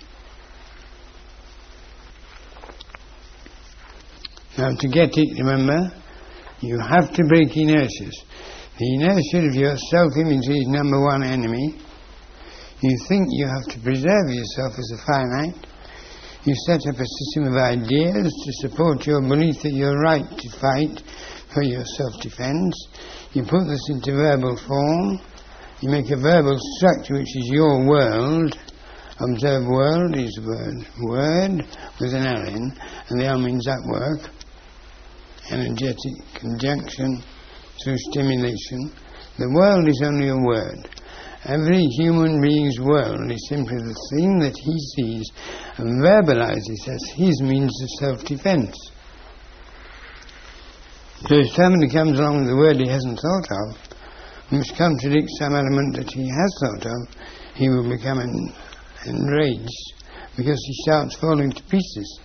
Now to get it, remember, you have to break inertias. The inertia of your self-imagery is number one enemy. You think you have to preserve yourself as a finite. You set up a system of ideas to support your belief that you're right to fight for your self-defense. You put this into verbal form. You make a verbal structure which is your world, Observe world is word. Word with an L in, and the L means at work. Energetic conjunction through stimulation. The world is only a word. Every human being's world is simply the thing that he sees and verbalizes as his means of self-defense. So if somebody comes along with a word he hasn't thought of, which contradicts some element that he has thought of, he will become enraged because he starts falling to pieces.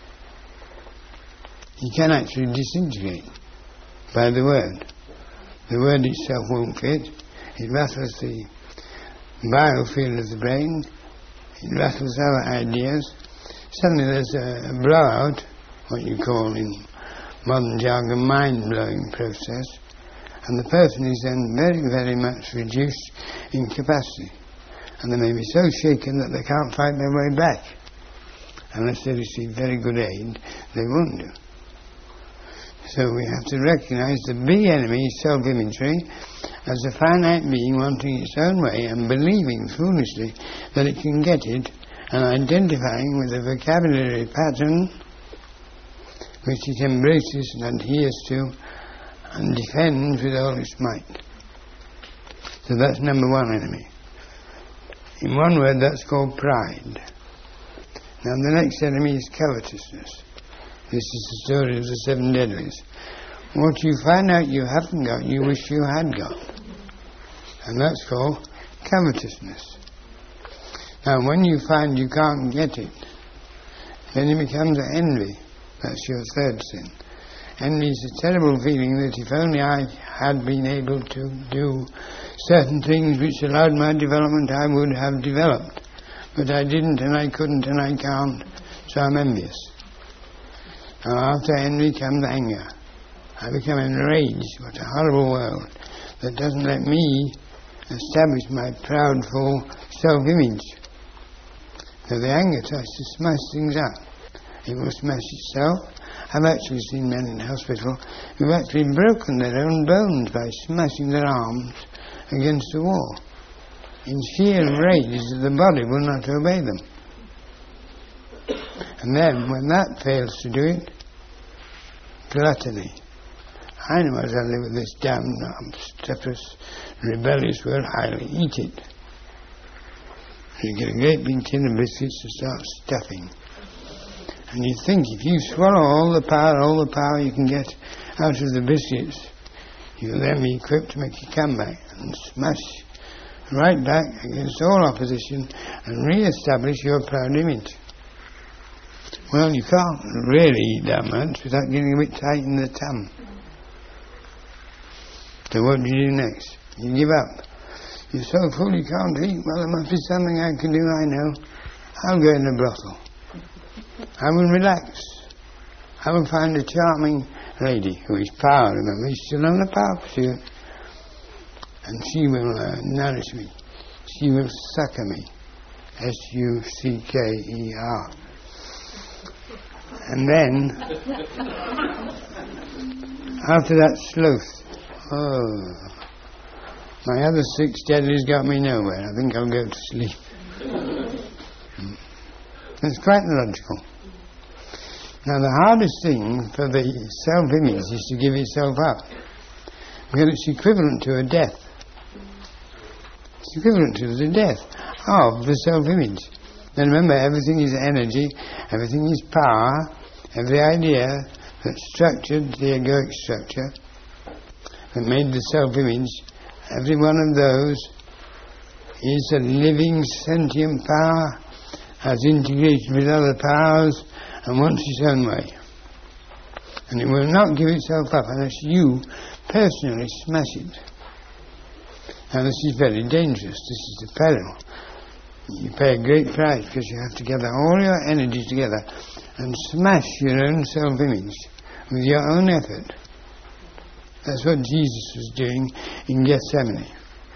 He can actually disintegrate by the word. The word itself won't fit. It rattles the biofield of the brain. It rattles other ideas. Suddenly there's a blowout, what you call in modern jargon mind-blowing process, and the person is then very, very much reduced in capacity. And they may be so shaken that they can't fight their way back. Unless they receive very good aid, they won't do. So we have to recognize the big enemy is self-imagery as a finite being wanting its own way and believing foolishly that it can get it, and identifying with a vocabulary pattern which it embraces and adheres to and defends with all its might. So that's number one enemy. In one word, that's called pride. Now the next enemy is covetousness. This is the story of the 7 deadlies. What you find out you haven't got, you wish you had got. And that's called covetousness. Now when you find you can't get it, then it becomes envy. That's your third sin. Envy is a terrible feeling that if only I had been able to do certain things which allowed my development, I would have developed. But I didn't, and I couldn't, and I can't, so I'm envious. Now after envy comes anger. I become enraged. What a horrible world that doesn't let me establish my proudful self-image. So the anger tries to smash things up. It will smash itself. I've actually seen men in hospital who've actually broken their own bones by smashing their arms against the wall, in sheer rage that the body will not obey them. And then, when that fails to do it, gluttony. I know as I live with this damned, obstreperous, rebellious world, I'll eat it. You get a great big tin of biscuits to start stuffing. And you think if you swallow all the power you can get out of the biscuits, you'll then be equipped to make a comeback and smash right back against all opposition and re-establish your proud image. Well, you can't really eat that much without getting a bit tight in the tum. So what do you do next? You give up. You're so full you can't eat. Well, there must be something I can do, I know. I'll go in a brothel. I will relax. I will find a charming lady who is power, remember, she's still on the power pursuit. And she will nourish me. She will succor me. S-U-C-K-E-R. And then, after that sloth, my other 6 deadlies got me nowhere. I think I'll go to sleep. It's quite logical. Now the hardest thing for the self-image is to give itself up. Because it's equivalent to a death. It's equivalent to the death of the self-image. And remember, everything is energy, everything is power, every idea that structured the egoic structure, that made the self-image, every one of those is a living sentient power, has integrated with other powers, and wants its own way. And it will not give itself up unless you personally smash it. Now this is very dangerous, this is the peril. You pay a great price because you have to gather all your energy together and smash your own self-image with your own effort. That's what Jesus was doing in Gethsemane.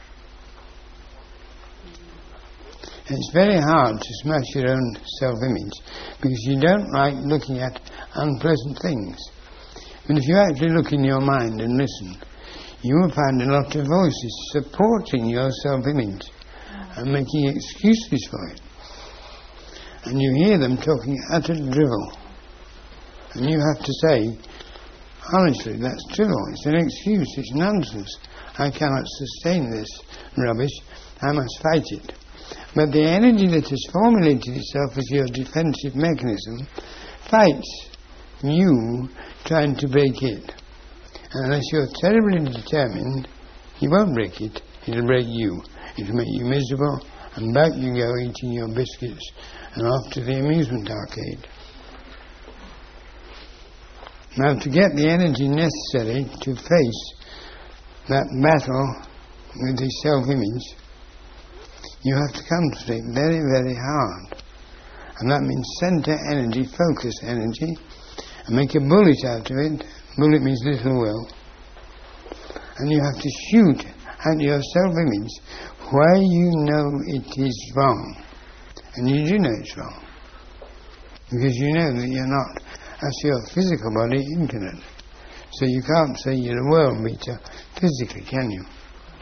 And it's very hard to smash your own self-image because you don't like looking at unpleasant things. But if you actually look in your mind and listen, you will find a lot of voices supporting your self-image and making excuses for it. and you hear them talking utter drivel. And you have to say, honestly, that's drivel. It's an excuse. It's nonsense. I cannot sustain this rubbish. I must fight it. But the energy that has formulated itself as your defensive mechanism fights you trying to break it. And unless you're terribly determined, you won't break it. It'll break you. It'll make you miserable, and back you go eating your biscuits and off to the amusement arcade. Now, to get the energy necessary to face that battle with the self-image, you have to concentrate very, very hard. And that means center energy, focus energy, and make a bullet out of it. Bullet means little will. And you have to shoot at your self-image where you know it is wrong. And you do know it's wrong. Because you know that you're not, as your physical body, infinite. So you can't say you're a world beater physically, can you?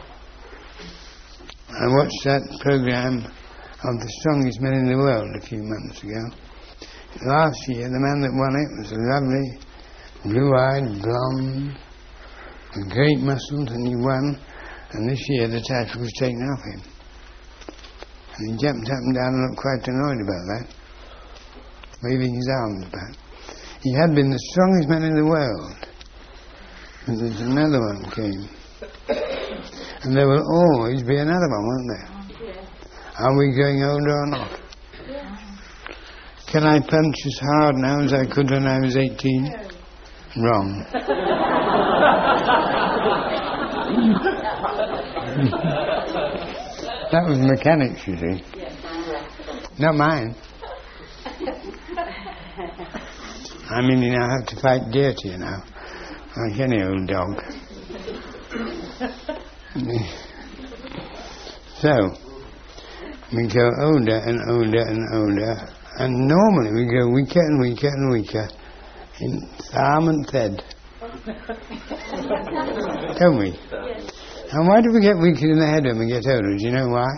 I watched that program of the strongest men in the world a few months ago. Last year, the man that won it was a lovely, blue-eyed, blonde, with great muscles, and he won. And this year, the title was taken off him. And he jumped up and down and looked quite annoyed about that, waving his arms about. He had been the strongest man in the world. And there's another one came. And there will always be another one, won't there? Are we going older or not? Can I punch as hard now as I could when I was 18? Wrong. That was mechanics, you see. Not mine. I mean, you now have to fight dirty, you know, like any old dog. So, we go older and older and older, and normally we go weaker and weaker and weaker in arm and head. Don't we? Yes. And why do we get weaker in the head when we get older? Do you know why?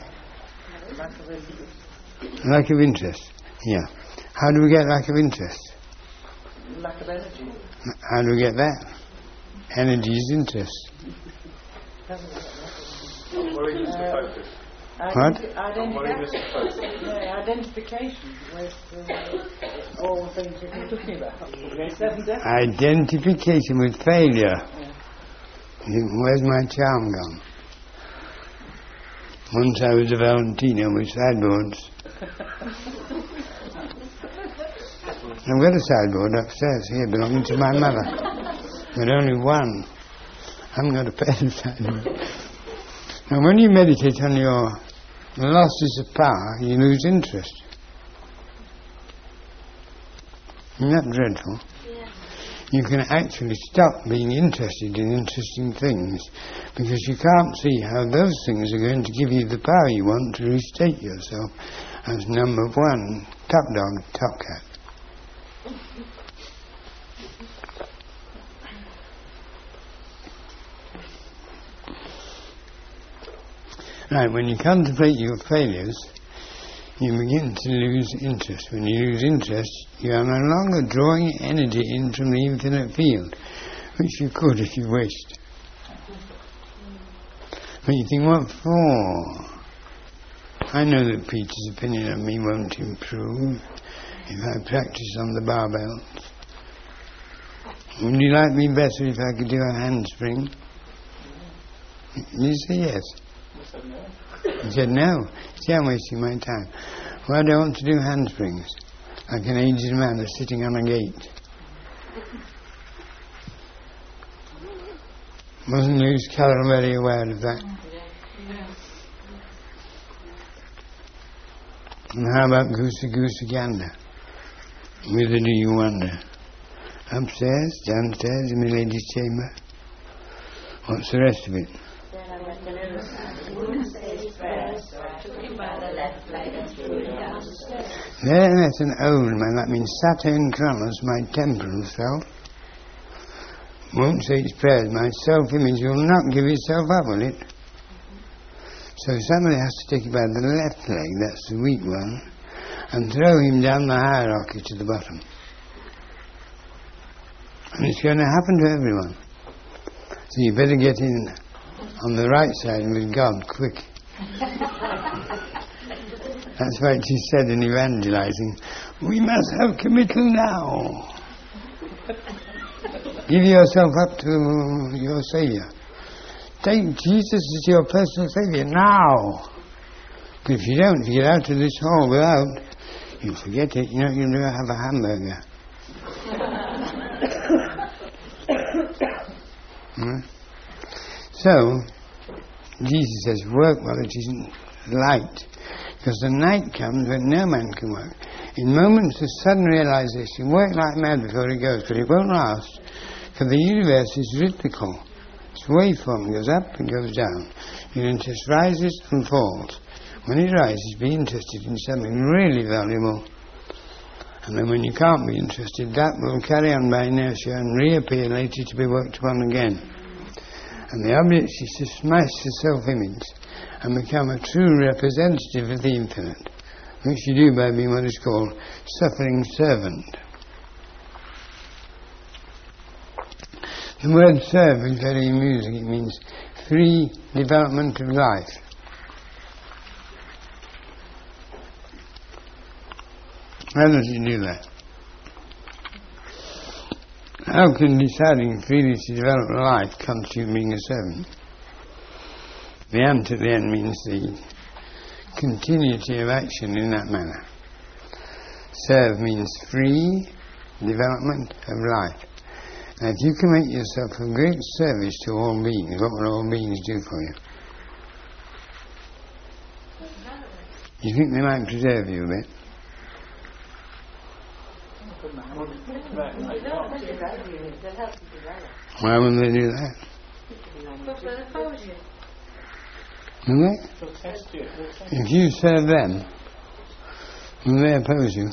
Lack of interest. Yeah. How do we get lack of interest? Lack of energy. How do we get that? Energy is interest. What? Identification with all the things you've been talking about. Identification with failure. Where's my charm gone? Once I was a Valentino with sideboards. I've got a sideboard upstairs here belonging to my mother, but only one. I haven't got a pair of sideboards. Now when you meditate on your losses of power, you lose interest. Isn't that dreadful? Yeah. You can actually stop being interested in interesting things because you can't see how those things are going to give you the power you want to restate yourself as number one, top dog, top cat. Right, when you contemplate your failures, you begin to lose interest. When you lose interest, you are no longer drawing energy in from the infinite field, which you could if you wished. But you think, what for? I know that Peter's opinion of me won't improve if I practice on the barbells. Would you like me better if I could do a handspring? You say yes. He said no. See, I'm wasting my time. Well, I don't want to do handsprings like an aged man that's sitting on a gate. Wasn't Lewis Carroll very aware of that? And how about Goosey Goosey Gander? Whither do you wander? Upstairs, downstairs, in my lady's chamber? What's the rest of it? There met an old man, that means Saturn Kronos, my temporal self. Won't say its prayers, my self-image will not give itself up, will it? So somebody has to take it by the left leg, that's the weak one, and throw him down the hierarchy to the bottom. And it's going to happen to everyone. So you better get in on the right side with God quick. That's why it is said in evangelizing, we must have committal now. Give yourself up to your Saviour. Take Jesus as your personal Saviour now. Because if you don't, if you get out of this hall without, you forget it. You're not going to have a hamburger. So, Jesus says, work while it isn't light. Because the night comes when no man can work. In moments of sudden realization, work like mad before it goes, but it won't last. For the universe is rhythmical. Its waveform goes up and goes down. It just rises and falls. When it rises, be interested in something really valuable. And then when you can't be interested, that will carry on by inertia and reappear later to be worked upon again. And the object is to smash the self-image and become a true representative of the infinite, which you do by being what is called suffering servant. The word serve is very amusing. It means free development of life. How does it do that? How can deciding freely to develop life constitute being a servant? The ant at the end means the continuity of action in that manner. Serve means free development of life. Now, if you can make yourself of great service to all beings, what will all beings do for you? You think they might preserve you a bit? Why wouldn't they do that? Will they? If you serve them, will they oppose you?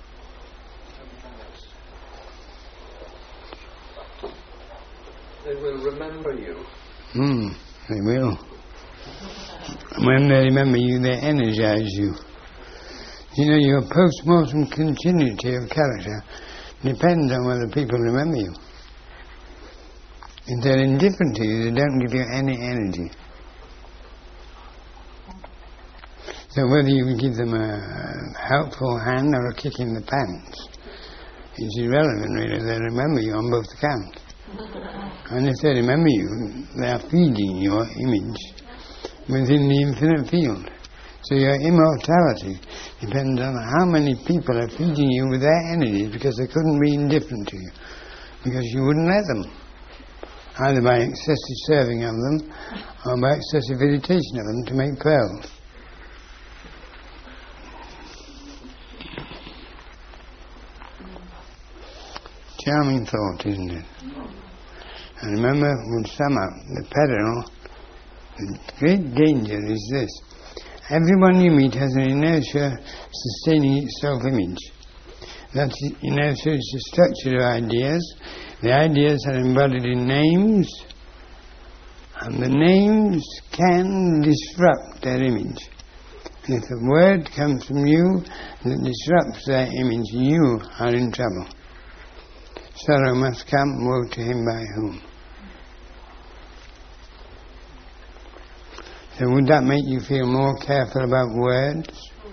They will remember you. They will. When they remember you, they energize you. You know, your post-mortem continuity of character depends on whether people remember you. If they're indifferent to you, they don't give you any energy. So whether you give them a helpful hand or a kick in the pants, it's irrelevant really. They remember you on both accounts. And if they remember you, they are feeding your image within the infinite field. So your immortality depends on how many people are feeding you with their energy, because they couldn't be indifferent to you, because you wouldn't let them, either by excessive serving of them or by excessive irritation of them to make pearls. Charming thought, isn't it? And remember, we'll sum up the peril. The great danger is this: everyone you meet has an inertia sustaining its self-image. That inertia is the structure of ideas. The ideas are embodied in names, and the names can disrupt their image. And if a word comes from you that disrupts their image, you are in trouble. Sorrow must come, woe to him by whom. So would that make you feel more careful about words?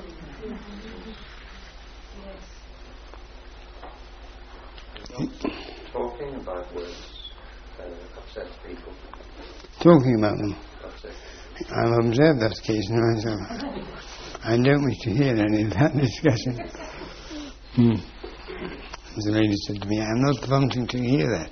Talking about words upsets people. Talking about them. Upsets. I've observed that occasionally myself. I don't wish to hear any of that discussion. As the lady said to me, I'm not wanting to hear that.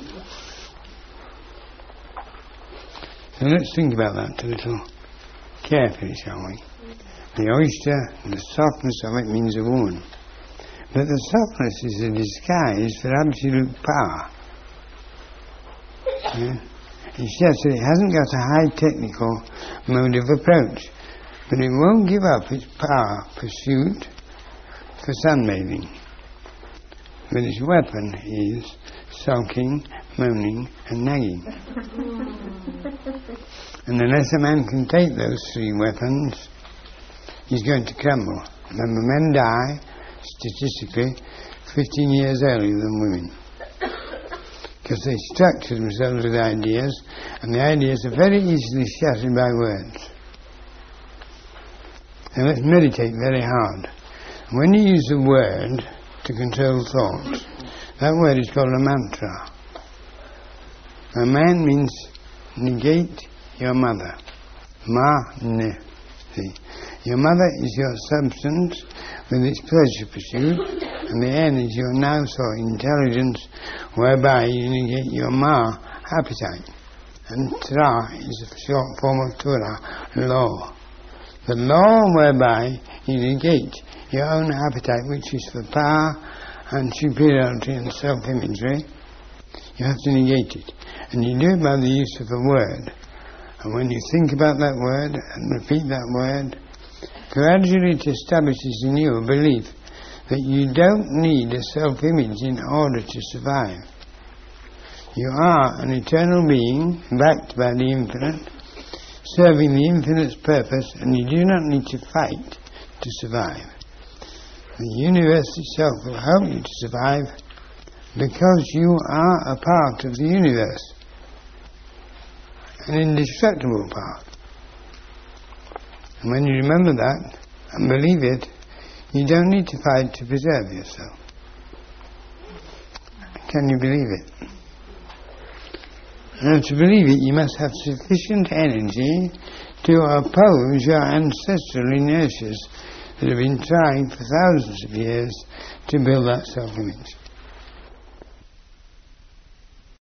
So let's think about that a little carefully, shall we? The oyster, the softness of it means a woman. But the softness is a disguise for absolute power. Yeah? It's just that it hasn't got a high technical mode of approach, but it won't give up its power pursuit for sunbathing. But its weapon is sulking, moaning and nagging. And unless a man can take those three weapons, he's going to crumble. Remember, men die, statistically, 15 years earlier than women. Because they structure themselves with ideas, and the ideas are very easily shattered by words. And let's meditate very hard. And when you use a word to control thoughts, that word is called a mantra. A man means negate your mother. Ma-ne. See? Your mother is your substance with its pleasure pursuit, and the N is your nous or intelligence, whereby you negate your ma, appetite. And tra is a short form of tura, law. The law whereby you negate your own appetite, which is for power and superiority and self-imagery, you have to negate it. And you do it by the use of a word. And when you think about that word and repeat that word, gradually it establishes in you a belief that you don't need a self-image in order to survive. You are an eternal being, backed by the infinite, serving the infinite's purpose, and you do not need to fight to survive. The universe itself will help you to survive because you are a part of the universe, an indestructible part. And when you remember that and believe it, you don't need to fight to preserve yourself. Can you believe it? And to believe it, you must have sufficient energy to oppose your ancestral inertias that have been trying for thousands of years to build that self-image.